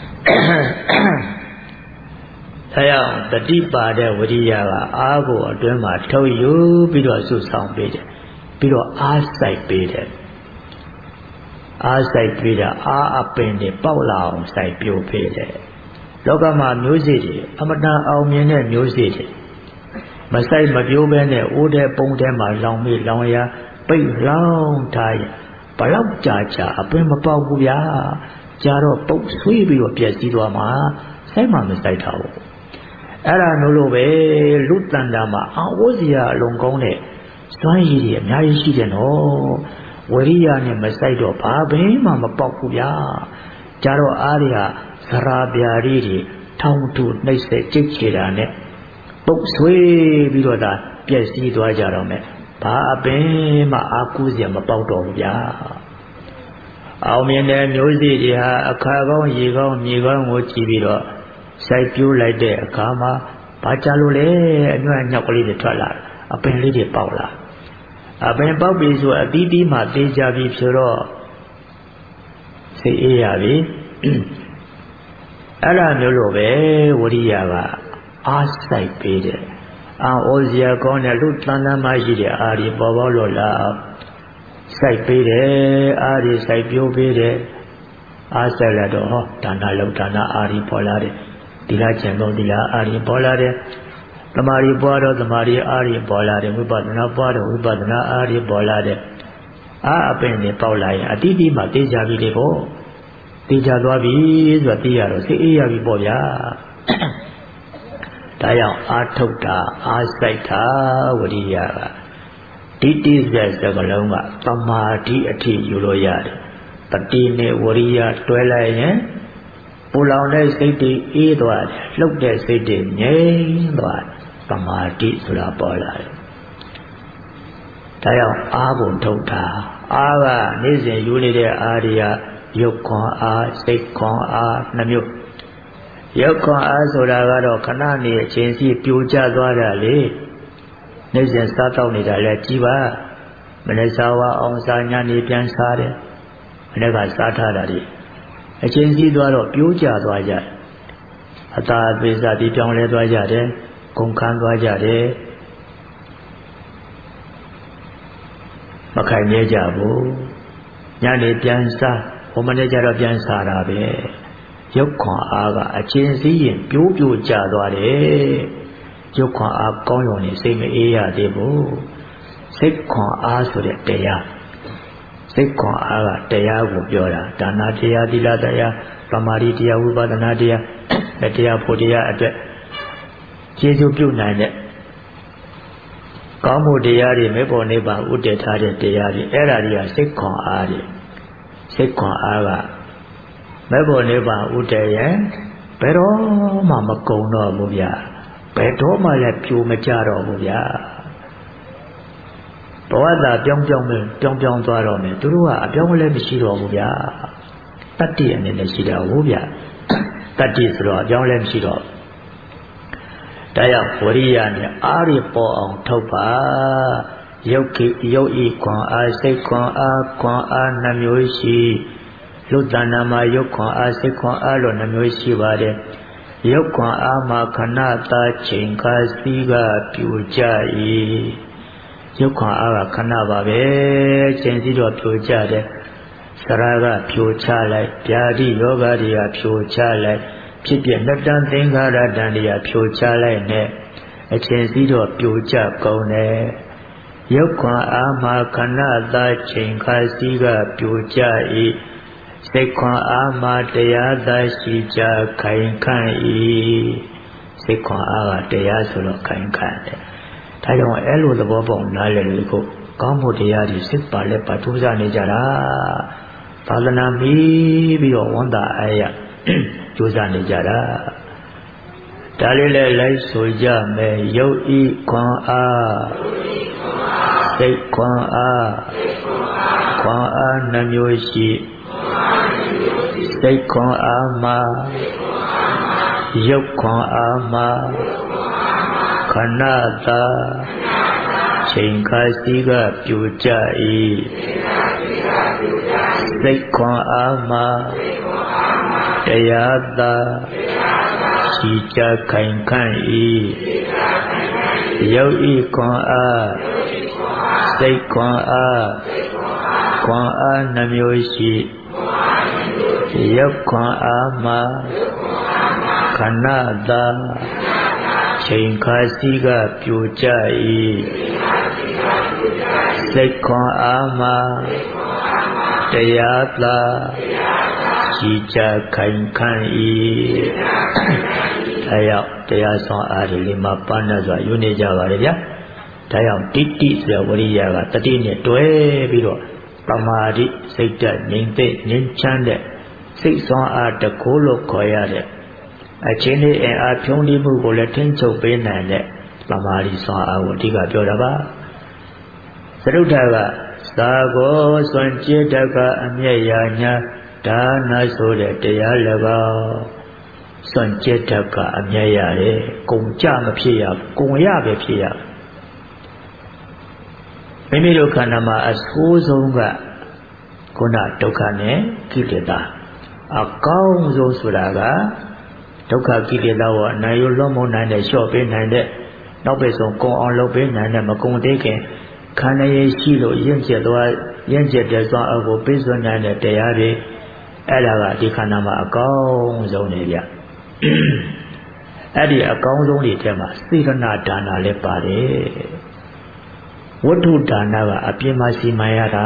ဒါကြောင့်တတိပါတဲ့ဝရိယကအားကိုအတွင်းမှာထုတ်ယူပြီးတော့ဆုဆောင်ပေးတယ်ပြီးတော့အားစိုက်ပေးတယ်အားစိုက်ပေးတာအားအပင်တွေပေါက်လာအောင်စိုက်ပြိုပေးတယ်လောကမှာမျိုးစေ့တွေအမတန်အောင်မြင်တဲ့မျိုးစေ့တွေမဆိုင်မပြိုးပဲနဲ့အိုးတဲ့ပုံထဲမှာလောင်မိလောင်ရပိတ်လောင်ထားရဘလောက်ကြာကြာအပင်မပေါက်ဘူးဗျာကြာတော့ပုတ်ဆွေးပြီးတော့ပြည့်စည်သွားမှာဆိုင်မှမဆိုင်ထားဘူးအဲ့ဒါလို့လို့ပဲလူတန်တာမှာအဝိဇ္ဇာအလုံးကောင်းတဲ့စွမ်းရည်တွေအများကြီးရှိတယ်နော်ဝရိယနဲ့မဆိုင်တော့ဘာဘင်းမှမပေါက်ဘူးဗျာကြာတော့အားတွေဟာသရာပြာတွေထောင်ထုနှိမ့်ဆက်ကြိတ်ချေတာနဲ့ပုတ်ဆွေးပြီးတော့ဒါပြည့်စည်သွားကြတော့မယ်ဘာအပင်မှအာကူးစရာမပေါက်တော့ဘူးဗျာအောင်မြင်တဲ့မျိုးစေ့တွေဟာအခါကောင်းရေကောင်းမြေကောင်းကိုကြည့်ပြီးတော့စိုက်ပြိုးလိုက်တဲ့အခါမှာဘာကြလို့လဲအညွန့်ညောက်ကလေးတွေထွက်လာအပင်လေးတွေပေါက်လာအပင်ပေါက်ပြီဆိုအသီးသီးမှသေးကြပြီဆိုတော့စိတ်အေးရပြီအဲ့ဒါမျိုးလိုပဲဝရိယကအားစိုက်ပေးတယ်အာဩဇရာကောင်းတဲ့လူတန်တမ်းမှရှိတဲ့အာရီပေါ်ပေါ်လို့လားစိုက်ပေးတယ်အာရီစိုက်ပြိုးပေးတယ်အားစိုက်လာတော့ဟောဒါနလောက်ဒါနအာရီပေါ်လာတယ်ဒီလားကျန်တော့ဒီလားအာရီပေါ်လာတယ်သမာဓိပွားတော့သမာဓိအာရီပေါ်လာတယ်ဝိပဿနာပွားတော့ဝိပဿနာအာရီပေါ်လာတယ်အာအပင်နဲ့ပေါက်လာရင်အတိအတိမှသိကြပြီလေပေါ့သိကြသွားပြီဆိုတာသိရတော့စိတ်အေးရပြီပေါ့ဗျာဒါကြောင့်အာထုတ်တာအာစိုက်တာဝရိယကဒီတိစက်စကလုံးကသမာဓိအထိယူလို့ရတယ်တတိနဲ့ဝရိယတွဲလိုက်ရင်ပူလောင်တဲ့စိတ်တွေအေးသွားတယ်လှုပ်တဲ့စိတ်တွေငြိမ်သွားတယ်သမာဓိဆိုတာပေါ်လာတယ်ဒါကြောင့်အာကိုထုတ်တာအာကနေ့စဉ်ယူနေတဲ့အာရိယရုပ်ခွန်အားစိတ်ခွန်အားနှမျိုးရုပ်ခွန်အားဆိုတာကတော့ခဏနေအချိန်စီပြိုကျသွားတာလေနေ့စဉ်စားတော့နေတာလဲကြည်ပါမနေ့စားဝအောင်စားညနေပြန်စားတယ်မနေ့ကစားထားတာဒီအချိန်စီသွားတော့ပြိုကျသွားကြအသာအသေးစားဒီပြောင်းလဲသွားကြတယ်ကုန်ခန်းသွားကြတယ်မခိုင်မြဲကြဘူးညနေပြန်စားဘုမနေ့ကျတော့ပြန်စားတာပဲရုပ်ခွန်အားကအချင်းစည်းရင်ပြိုးပြိုးကျသွားတယ်ရုပ်ခွန်အားကောင်းရုံနဲ့စိတ်မအေးရသေးဘူးစိတ်ခွန်အားဆိုတဲ့တရားစိတ်ခွန်အားကတရားကိုပြောတာဒါနတရားသီလတရားသမာဓိတရားဝိပဿနာတရားတရားဖို့တရားအတွက်ကျေစုပြုနိုင်တဲ့ကောင်းမှုတရားတွေမေဖို့နိဗ္ဗာန်ဥတည်ထားတဲ့တရားတွေအဲ့ဒါတွေကစိတ်ခွန်အားတွေစိတ်ခွန်အားကမေဖို့နိဗ္ဗာန်ဥတည်ရင်ဘယ်တော့မှမကုံတော့ဘူးဗျာဘယ်တော့မှလည်းပြိုမကြတော့ဘူးဗျာဘဝသာပြောင်းပြောင်းနဲ့ပြောင်းပြောင်းသွားတော့မယ်သူတို့ကအပြောင်းလည်းမရှိတော့ဘူးဗျာတတ္တိအနေနဲ့ရှိတော့ဘူးဗျာတတ္တိဆိုတော့အပြောင်းလည်းမရှိတော့ဒါကြောင့်ဝရိယနဲ့အားရပေါ်အောင်ထုတ်ပါယုတ်ကိယုတ်ဤခွန်အားစိတ်ခွန်အားခွန်အားနှမျိုးရှိလူတဏ္ဍာမှာယုတ်ခွန်အားစိတ်ခွန်အားလို့နှမျိုးရှိပါတယ်ယုတ်ခွန်အားမှာခဏသာချိန်ခါစီးကပြူကြ၏ယုတ်ခွန်အားကခဏပါပဲချိန်စီးတော့ပြူကြတယ်စရာကပြူချလိုက်ဗျာတိယောဂတွေကပြူချလိုက်ဖြစ်ပြနှစ်တန်သင်္ခါရတန်တွေကဖြိုချလိုက်နဲ့အချင်းစီးတော့ပြိုကျကုန်တယ်ရုပ်ခွန်အားမှာခဏသာချိန်ခါစီကပြိုကျ၏စိတ်ခွန်အားမှာတရားသာရှိကြခိုင်ခန့်၏စိတ်ခွန်အားကတရားဆိုတော့ခိုင်ခန့်တယ်ဒါကြောင့်အဲ့လိုသဘောပေါက်နားလည်လို့ကိုကောင်းဖို့တရားဒီစိတ်ပါလက်ပါထူးစားနေကြတာသာသနာမီးပြီးတော့ဝန်တာအားရကြိုးစားနေကြတာဒါလေးလည်းလိုက်ဆိုကြမယ်ရုပ်ဤခွန်အားစိတ်ခွန်အားခွန်အားနှမျိုးရှိစိတ်ခွန်အားမှာရုပ်ခွန်အားမှာခဏသာချိန်ခါစီကပြိုကျ၏စိတ်ခွန်အားမှာတရားသာရှိကြခိုင်ခန့်၏ရုပ်ဤခွန်အားစိတ်ခွန်အားခွန်အားနှမျိုးရှိရုပ်ခွန်အားမှာခဏသာချိန်ခါစီကပြိုကျ၏စိတ်ခွန်အားမှာတရားသာရှိကြခိုင်ခန့်၏ဒါကြောင့်တရားဆောင်အားတွေလေးမှာပန်းနဲ့ဆိုယူနေကြပါလေဗျာဒါကြောင့်တိတိဆိုဝရိယကတတိနဲ့တွဲပြီးတော့ပမာဒိစိတ်ဓာတ်ငြိမ်သက်ငြိမ်ချမ်းတဲ့စိတ်ဆောင်အားတကိုးလို့ခေါ်ရတဲ့အချင်းလေးအင်အားဖြုံးတိမှုကိုလည်းထိန်းချုပ်ပေးနိုင်တဲ့ပမာဒိဆောင်အားကိုအဓိကပြောတာပါသရုဒ္ဓကသာကောစွန့်จิตတကအမျက်ရာညာဒါနဆိုတဲ့တရား၎င်းစွန့်จิตတကအမျက်ရတယ်ကုံကြမဖြစ်ရကုံရပဲဖြစ်ရမိမိတို့ခန္ဓာမှာအဆိုးဆုံးကခုနဒုက္ခနဲ့ကိလေသာအကောင်းဆုံးဆိုတာကဒုက္ခကိလေသာကိုအနိုင်ရလွတ်မိုးနိုင်တဲ့လျှော့ပေးနိုင်တဲ့နောက်ပိတ်ဆုံးကုံအောင်လုပ်ပေးနိုင်တဲ့မကုံသေးခင်ခန္ဓာရဲ့ရှိလို့ရင့်ကျက်သွားရင့်ကျက်တဲ့စွမ်းအားကိုပေးစွမ်းနိုင်တဲ့တရားတွေအဲ့ဒါကဒီခန္ဓာမှာအကောင်းဆုံးနေဗျအဲ့ဒီအကောင်းဆုံးတွေထဲမှာစေတနာဒါနလည်းပါတယ်ဝတ္ထုဒါနကအပြင်းမရှိမှရတာ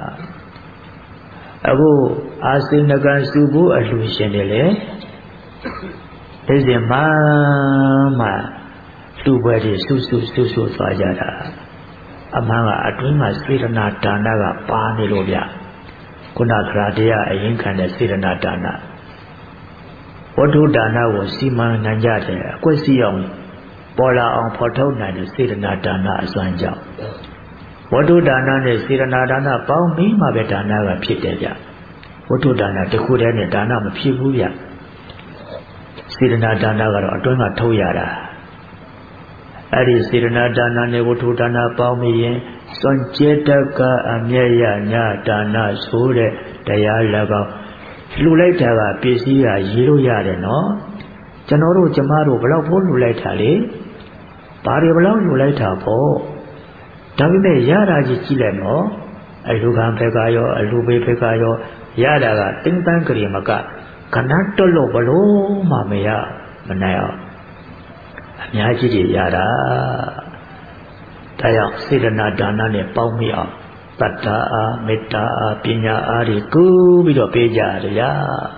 အခုအာစိဏကံစုဖို့အလှရှင်တွေလေဒီစဉ်မှမှလူပွဲတွေစုစုစုစုသွားကြတာအမှန်ကအတွင်းမှာစေတနာဒါနကပါနေလို့ဗျခုနကရာတရားအရင်ခံတဲ့စေတနာဒါနဝတ္ထုဒါနကိုစီမံနိုင်ကြတယ်အကွက်စီအောင်ပေါ်လာအောင်ဖော်ထုတ်နိုင်တဲ့စေတနာဒါနအစွမ်းကြောင့်ဝတ္ထုဒါနနဲ့စေတနာဒါနပေါင်းပြီးမှပဲဒါနကဖြစ်တယ်ဗျဝတ္ထုဒါနတစ်ခုတည်းနဲ့ဒါနမဖြစ်ဘူးဗျစေတနာဒါနကတော့အတွင်းကထုတ်ရတာအဲ့ဒီစေတနာဒါနနဲ့ဝတ္ထုဒါနပေါင်းပြီးရင်စွန့်ကြဲတကအမျက်ရညာဒါနဆိုတဲ့တရား၎င်းလှူလိုက်တာကပစ္စည်းကရေးလို့ရတယ်နော်ကျွန်တော်တို့ကျမတို့ဘလောက်ဖို့လှူလိုက်တာလေဘာတွေဘလောက်လှူလိုက်တာပေါ့ဒါပေမဲ့ရတာကြီးကြည့်လိုက်နော်အလူခံဘက်ကရောအလူဘေးဘက်ကရောရတာကတင်းတန်းကြရေမကခဏတွတ်လို့ဘလို့မှမရမနိုင်အောင်အများကြီးတွေရတာဒါကြောင့်စေတနာဒါနနဲ့ပေါင်းမိအောင်တတ္တာအားမေတ္တာအားပညာအားတွေကူးပြီးတော့ပေးကြရတယ်ဗျာ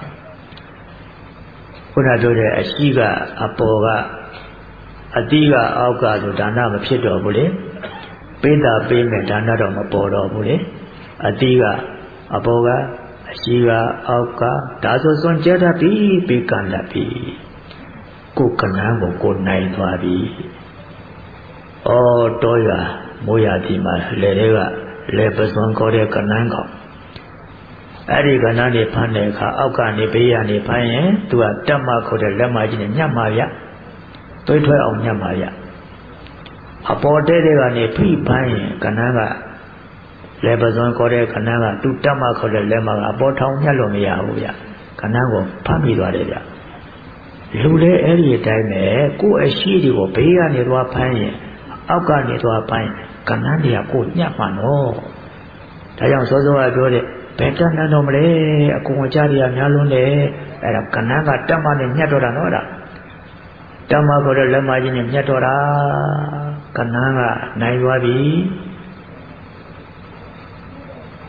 ခုနတို့တဲ့အရှိကအပေါ်ကအတိကအောက်ကဆိုဒါနမဖြစ်တော့ဘူးလေပေးတာပေးမယ်ဒါနတော့မပေါ်တော့ဘူးလေအတိကအပေါ်ကအရှိကအောက်ကဒါဆိုစွန့်ကြတတ်ပြီပေးကံတတ်ပြီကိုယ်ကနန်းကိုကိုနိုင်သွားပြီဩတောရမိုးရဒီမှာလေတွေကလေပစွန်ခေါ်တဲ့ကနန်းကောင်အဲ့ဒီကနန်းနေဖမ်းတဲ့အခါအောက်ကနေဘေးရနေဖမ်းရင်သူကတက်မခေါ်တဲ့လက်မကြီးနဲ့ညှပ်မှာဗျသွေးထွက်အောင်ညှပ်မှာဗျအပေါ်တဲတဲ့ကနေဖိဖမ်းရင်ကနန်းကလေပစွန်ခေါ်တဲ့ကနန်းကသူတက်မခေါ်တဲ့လက်မကအပေါ်ထောင်ညှပ်လို့မရဘူးဗျကနန်းကိုဖမ်းပြီးသွားတယ်ဗျလူလည်းအဲ့ဒီအတိုင်းပဲကိုယ်အရှိတွေကိုဘေးကနေသွားဖမ်းရင်အောက်ကနေသွားဖမ်းရင်ကနန်းတွေကကိုညှပ်မှာနော်ဒါကြောင့်စောစောကပြောတဲ့ဘယ်တန်းနဲ့တော့မလဲအကုန်အကြတွေကများလွန်းတယ်အဲ့ဒါကနန်းကတက်မနဲ့ညှပ်တော့တာနော်အဲ့ဒါတက်မခေါ်တဲ့လက်မကြီးနဲ့ညှပ်တော့တာကနန်းကနိုင်သွားပြီ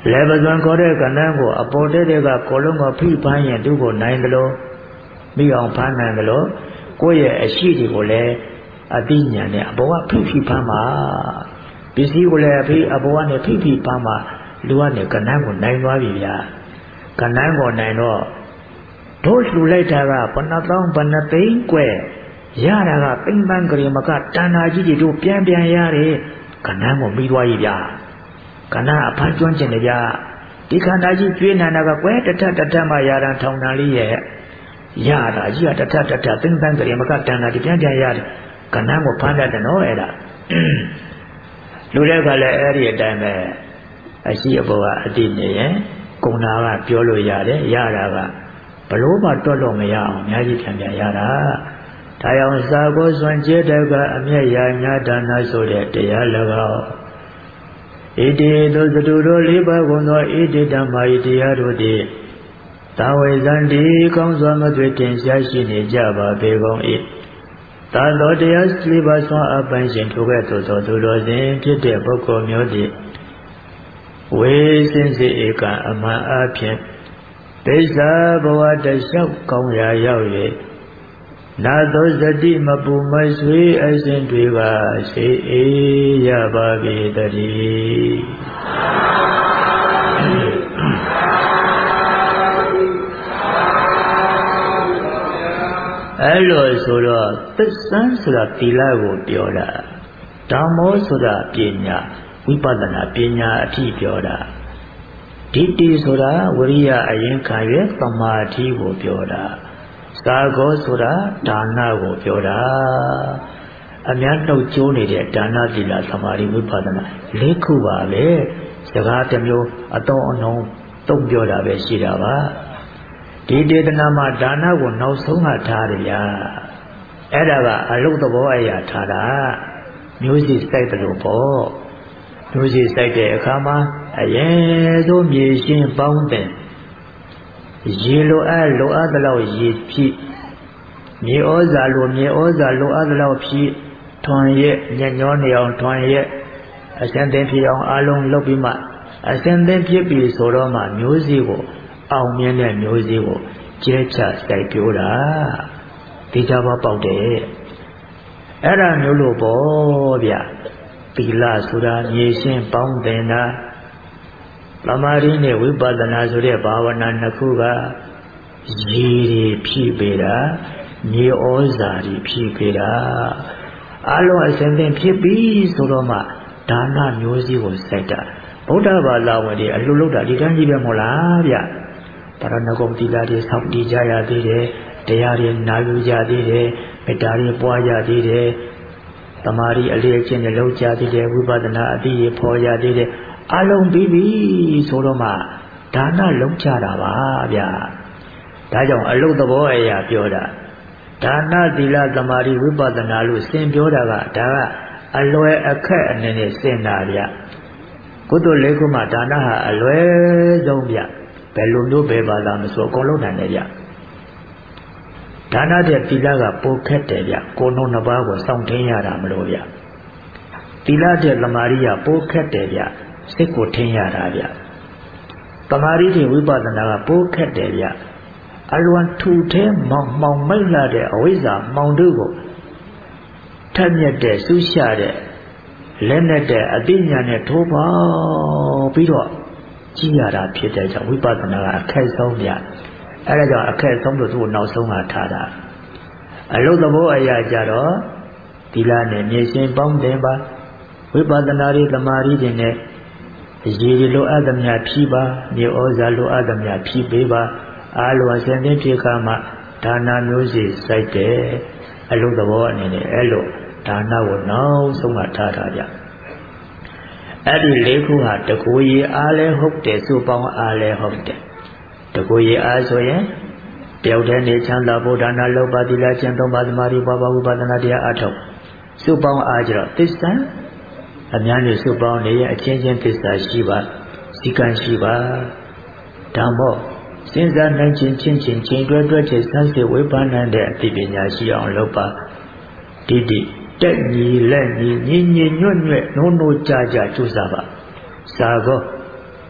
လေပဇွန်ခေါ်တဲ့ကဏ္ဍကိုအပေါ်တဲ့တဲ့ကကိုလုံးကဖိဖမ်းရင်သူ့ကိုနိုင်တယ်လို့မိအောင်ဖမ်းနိုင်တယ်လို့ကိုယ့်ရဲ့အရှိတွေကိုလည်းအသိဉာဏ်နဲ့အပေါ်ကဖိဖိဖမ်းမှာပစ္စည်းကိုလည်းအဖိအပေါ်ကနေဖိဖိဖမ်းမှာလူကနေကဏ္ဍကိုနိုင်သွားပြီဗျာကဏ္ဍကိုနိုင်တော့တို့လှူလိုက်တာကဘဏ္ဍသောင်းဘဏ္ဍသိန်းကွယ်ရတာကပိမ့်ပန်းကြရမကတဏ္ဍာကြီးတွေတို့ပြန်ပြန်ရတယ်ကဏ္ဍကိုပြီးသွားပြီဗျာကဏ္ဍအဖန်ကျွမ်းကျင်တယ်ဗျာဒီခန္ဓာကြီးကျွေးနေတာကကွယ်တထတထမှရတာထောင်တန်လေးရဲ့ရတာကြီးကတထတထပိမ့်ပန်းကြရမကတဏ္ဍာကြီးပြန်ပြန်ရတယ်ကဏ္ဍကိုဖမ်းတတ်တယ်နော်အဲ့ဒါလူတွေကလည်းအဲ့ဒီအတိုင်းပဲအရှိအပေါ်ကအတိနေရင်ကုံနာကပြောလို့ရတယ်ရတာကဘလို့မှတွက်လို့မရအောင်အများကြီးပြန်ပြန်ရတာဒါကြောင့်စာကိုစွန့်ကြဲတဲ့ကအမျက်ရာညာဒါနဆိုတဲ့တရား၎င်းဣတိသောသတုတို့လေးပါးကုန်သောဣတိဓမ္မာဤတရားတို့သည်သာဝေဇံတိကောင်းစွာမသွေတင်ရှားရှိနေကြပါပေကုန်၏သာသောတရားလေးပါးစွာအပိုင်ရှင်ထိုကဲ့သို့သောသူတော်စဉ်ဖြစ်တဲ့ပုဂ္ဂိုလ်မျိုးသည်ဝေစင်စေဧကအမှန်အဖြစ်သိစ္စာဘဝတလျှောက်ကောင်းရာရောက်၍နာသောစတိမပူမဆွေအစဉ်တွေကရှိအေးရပါပေတည်းအဲ့လိုဆိုတော့သစ္စာဆိုတာသီလကိုပြောတာဓမ္မောဆိုတာပညာဝိပဿနာပညာအထိပြောတာဒိဋ္ဌိဆိုတာဝိရိယအရင်ခံရသမာဓိကိုပြောတာသာဂောဆိုတာဒါနကိုပြောတာအများနှုတ်ကျိုးနေတဲ့ဒါနသီလသမာဓိဝိပဿနာလေးခုပါပဲစကားတစ်မျိုးအတုံးအနှုံးသုံးပြောတာပဲရှိတာပါဒီဒေသနာမှာဒါနကိုနောက်ဆုံးကထားတယ်ဗျာအဲ့ဒါကအလုတ်သဘောအရာထားတာမျိုးစိစိုက်တယ်လို့ပေါ့မျိုးစိစိုက်တဲ့အခါမှာအရင်ဆုံးမြေရှင်းပေါင်းတဲ့ရေလိုအပ်လိုအပ်သလောက်ရေဖြည့်မြေဩဇာလိုမြေဩဇာလိုအပ်သလောက်ဖြည့်ထွန်ရက်ညညောနေအောင်ထွန်ရက်အစံသင်ဖြစ်အောင်အလုံးလုပ်ပြီးမှအစံသင်ဖြစ်ပြီဆိုတော့မှမျိုးစိကိုအောင်မြင်တဲ့မျိုးစိကိုကျဲချစိုက်ပြိုးတာဒီကြပါပေါက်တယ်အဲ့ဒါမျိုးလို့ပေါ့ဗျသီလဆိုတာမြေရှင်းပေါင်းတင်တာသမာဓိနဲ့ဝိပဿနာဆိုတဲ့ဘာဝနာနှစ်ခုကရေတွေဖြည့်ပေးတာမြေဩဇာတွေဖြည့်ပေးတာအလုံးအစင်သင်ဖြစ်ပြီဆိုတော့မှဒါနမျိုးစည်းကိုစိုက်တာဗုဒ္ဓဘာသာဝင်တွေအလှလုပ်တာဒီကမ်းကြီးပဲမဟုတ်လားဗျတရဏဂုံသီလတွေဆောက်တည်ကြရသေးတယ်တရားတွေနာယူကြသေးတယ်မေတ္တာတွေပွားကြသေးတယ်သမာဓိအလေးအကျင့်တွေလုပ်ကြသေးတယ်ဝိပဿနာအသိရဖော်ကြသေးတယ်အလုံးပြီးပြီဆိုတော့မှဒါနလုံးကြတာပါဗျာဒါကြောင့်အလုတ်သဘောအရာပြောတာဒါနသီလသမာဓိဝိပဿနာလို့စင်ပြောတာကဒါကအလွယ်အခက်အနေနဲ့စင်တာဗျကုသိုလ်လေးခုမှဒါနဟာအလွယ်ဆုံးဗျဘယ်လိုမျိုးပဲပါလားမဆိုအကုန်လုံးနိုင်တယ်ဗျဒါနတဲ့သီလကပိုခက်တယ်ဗျကိုယ်နှုတ်နှစ်ပါးကိုစောင့်ထိန်ရတာမလို့ဗျသီလတဲ့သမာဓိကပိုခက်တယ်ဗျစိတ်ကိုထိန်ရတာဗျသမာဓိတဲ့ဝိပဿနာကပိုခက်တယ်ဗျအလွန်ထူထဲမောင်မောင်မိတ်လာတဲ့အဝိဇ္ဇာမောင်တို့ကိုထက်မြက်တဲ့စူးရှတဲ့လက်နဲ့တဲ့အသိဉာဏ်နဲ့ထိုးပေါပြီးတော့ကြည့်ရတာဖြစ်တဲ့ကြောင့်ဝိပဿနာကအခက်ဆုံးဗျအဲဒါကြောင့်အခက်ဆုံးလို့သူ့နောက်ဆုံးကထားတာအလုတ်သဘောအရာကြတော့သီလနဲ့မြေရှင်ပေါင်းတယ်ပါဝိပဿနာရေးသမာဓိတွေနဲ့ရေတွေလိုအပ်သမျှဖြီးပါမြေဩဇာလိုအပ်သမျှဖြီးပေးပါအာလောအစဉ်သင်ဖြစ်ခါမှဒါနမျိုးစီစိုက်တယ်အလုတ်သဘောအနေနဲ့အဲ့လိုဒါနကိုနောက်ဆုံးကထားတာကြအဲ့ဒီလေးခုဟာတကူရီအားလဲဟုတ်တယ်စုပေါင်းအားလဲဟုတ်တယ်တကူရီအားဆိုရင်တယောက်တည်းနေချမ်းသာဖို့ဒါနလုပ်ပါသီလကျင့်သုံးပါသမာဓိပွားပါဝိပဿနာတရားအထောက်စုပေါင်းအားကြတော့သစ္စာအများကြီးစုပေါင်းနေရင်အချင်းချင်းသစ္စာရှိပါစီကံရှိပါဓမ္မောစဉ်းစားနိုင်ခြင်းချင်းချင်းချိန်တွဲတွဲချက်ဆန်းစစ်ဝေဖန်နိုင်တဲ့အသိပညာရှိအောင်လုပ်ပါတိတိတက်ညီလက်ညီညီညီညွတ်ညွတ်နိုးနိုးကြကြကြိုးစားပါစာကော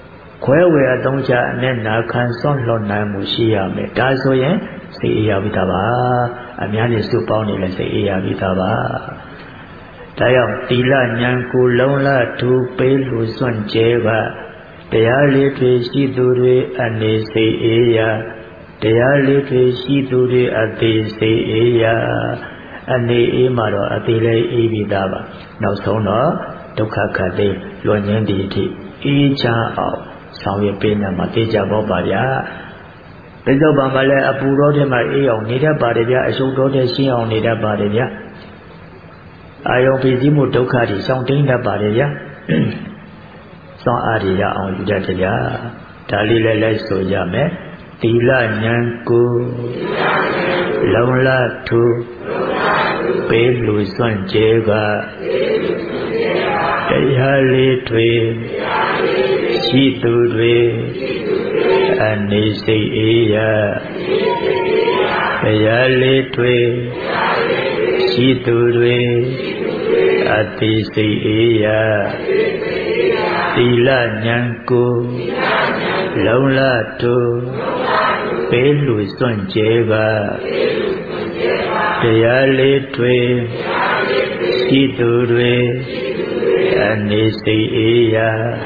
ခွဲဝေအသုံးချအနဲ့နာခံစွန့်လွတ်နိုင်မှုရှိရမယ်ဒါဆိုရင်စိတ်အေးရပြီသားပါအများကြီးစုပေါင်းနေလဲစိတ်အေးရပြီသားပါဒါကြောင့်သီလဉာဏ်ကိုလုံးလထူပေးလူစွန့်ကျဲပါတရားလေးတွေရှိသူတွေအနေစိတ်အေးရတရားလေးတွေရှိသူတွေအသေးစိတ်အေးရအနေအေးမှာတော့အသေးလေးအေးပြီးသားပါနောက်ဆုံးတော့ဒုက္ခခတ်သိလွန်ငင်းသည့်အထိအေးချမ်းအောင်ဆောင်ရွက်ပေးနေမှာသိကြပေါ့ပါဗျာဒီတော့ဘာမှလည်းအပူတော်ထဲမှာအေးအောင်နေတတ်ပါတယ်ဗျာအရှုပ်တော်ထဲရှင်းအောင်နေတတ်ပါတယ်ဗျာအာယုံဖြစ်စီမှုဒုက္ခတွေရှောင်တိန်တတ်ပါတယ်ဗျာစောင့်အားရရအောင်ယူတတ်ကြဒါလေးလည်းလိုက်ဆိုရမယ်သီလဉာဏ်ကိုလုံလထုပေးလူစွန့်ကြဲကတရားလေးတွေရှိသူတွေအနေစိတ်အေးရတရားလေးတွေရှိသူတွေအတိစိတ်အေးရသီလဉာဏ်ကိုလုံလထုပေးလူစွန့်ကြဲကတရားလေးတွေရှိသူတွေအနေစိတ်အေးရ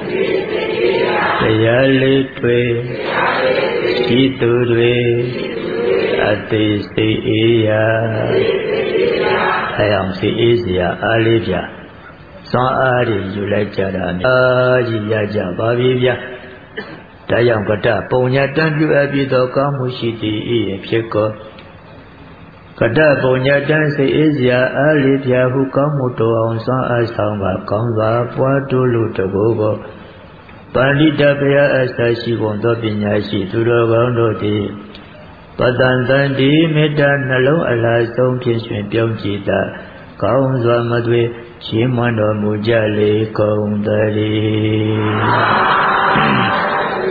တရားလေးတွေရှိသူတွေအတိစိတ်အေးရအဲအောင်စိတ်အေးစရာအားလေးပြစွမ်းအားတွေယူလိုက်ကြတာအာကြီးရကြပါပြီဗျာဒါကြောင့်ကတ္တပုံညာတံပြုအပ်ပြီးသောကောင်းမှုရှိသည်ဤဖြစ်ကောကတ္တပုံညာတံစိတ်အေးစရာအားလေးပြဟုကောင်းမှုတော်အောင်စွမ်းအားဆောင်ပါကောင်းစွာပွားတိုးလို့တဘောကိုပါဠိတဘုရားအစရှိပုံသောပညာရှိသူတော်ကောင်းတို့သည်ပတန်တန်ဒီမေတ္တာနှလုံးအလားဆုံးဖြင့်ရှင်ပြုံးကြည်သာကောင်းစွာမသွေရှင်းမွန်တော်မူကြလေကုန်တည်း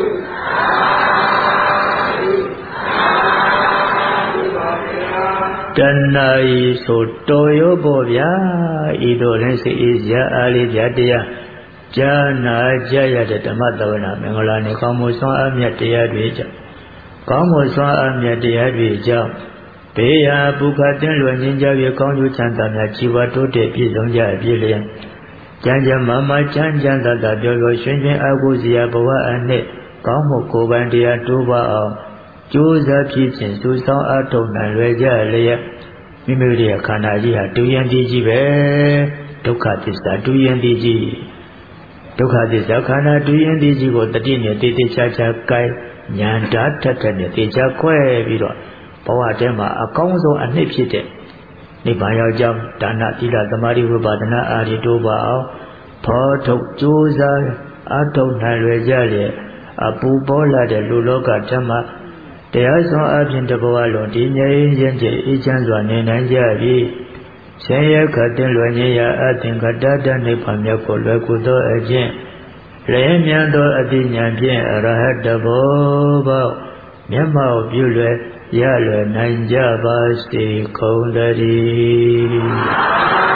တဏှာဤဆိုတော်ရောပေါ့ဗျာဤတို့လည်းစိတ်အေးစရာအားလေးပြတရားဉာဏ်နာကြရတဲ့ဓမ္မသဝနာမင်္ဂလာနေကောင်းမှုစွမ်းအားမြတ်တရားတွေကြောင့်ကောင်းမှုစွမ်းအားမြတ်တရားတွေကြောင့်ဘေးရာပုခတင်းလွယ်ငင်းကြ၍ကောင်းကျိုးချမ်းသာများជីវတိုးတက်ပြည့်စုံကြပြည့်လျက်ကျမ်းကျမ်းမာမာချမ်းချမ်းသာသာပျော်ပျော်ရွှင်ရွှင်အားကိုးစရာဘဝအနှစ်ကောင်းမှုကိုယ်ပိုင်တရားတိုးပါအောင်ကြိုးစားဖြစ်ခြင်းစုဆောင်အားထုတ်နိုင်လွယ်ကြလျက်မိမိတို့ရဲ့ခန္ဓာကြီးဟာတူရင်တည်ကြီးပဲဒုက္ခသစ္စာတူရင်တည်ကြီးဒုက္ခသစ္စာခန္ဓာတူရင်တည်ကြီးကိုတတိနဲ့တေတေချာချာကိုင်းဉာဏ်ဓာတ်ထက်ထက်နဲ့တေချာခွဲပြီးတော့ဘဝထဲမှာအကောင်းဆုံးအနှစ်ဖြစ်တဲ့နိဗ္ဗာန်ရောက်ကြောင်းဒါနသီလသမာဓိဝိပဿနာအာရိတိုးပါအောင်ဖော်ထုတ်ကြိုးစားအားထုတ်နိုင်လွယ်ကြလျက်အပူပေါ်လာတဲ့လူလောကဓမ္မတရားစွမ်းအပြင်တဘဝလုံးဒီငြိမ်းချမ်းအေးချမ်းစွာနေနိုင်ကြပြီဆင်းရဲခတ်တင်လွယ်ခြင်းရာအသင်္ကတတနိဗ္ဗာန်မြတ်ကိုလွယ်ကူသောအကျင့်လည်းမြတ်သောအသိဉာဏ်ဖြင့်အရဟတဘောပေါမျက်မှောက်ပြုလွယ်ရလွယ်နိုင်ကြပါစေကုန်သတည်း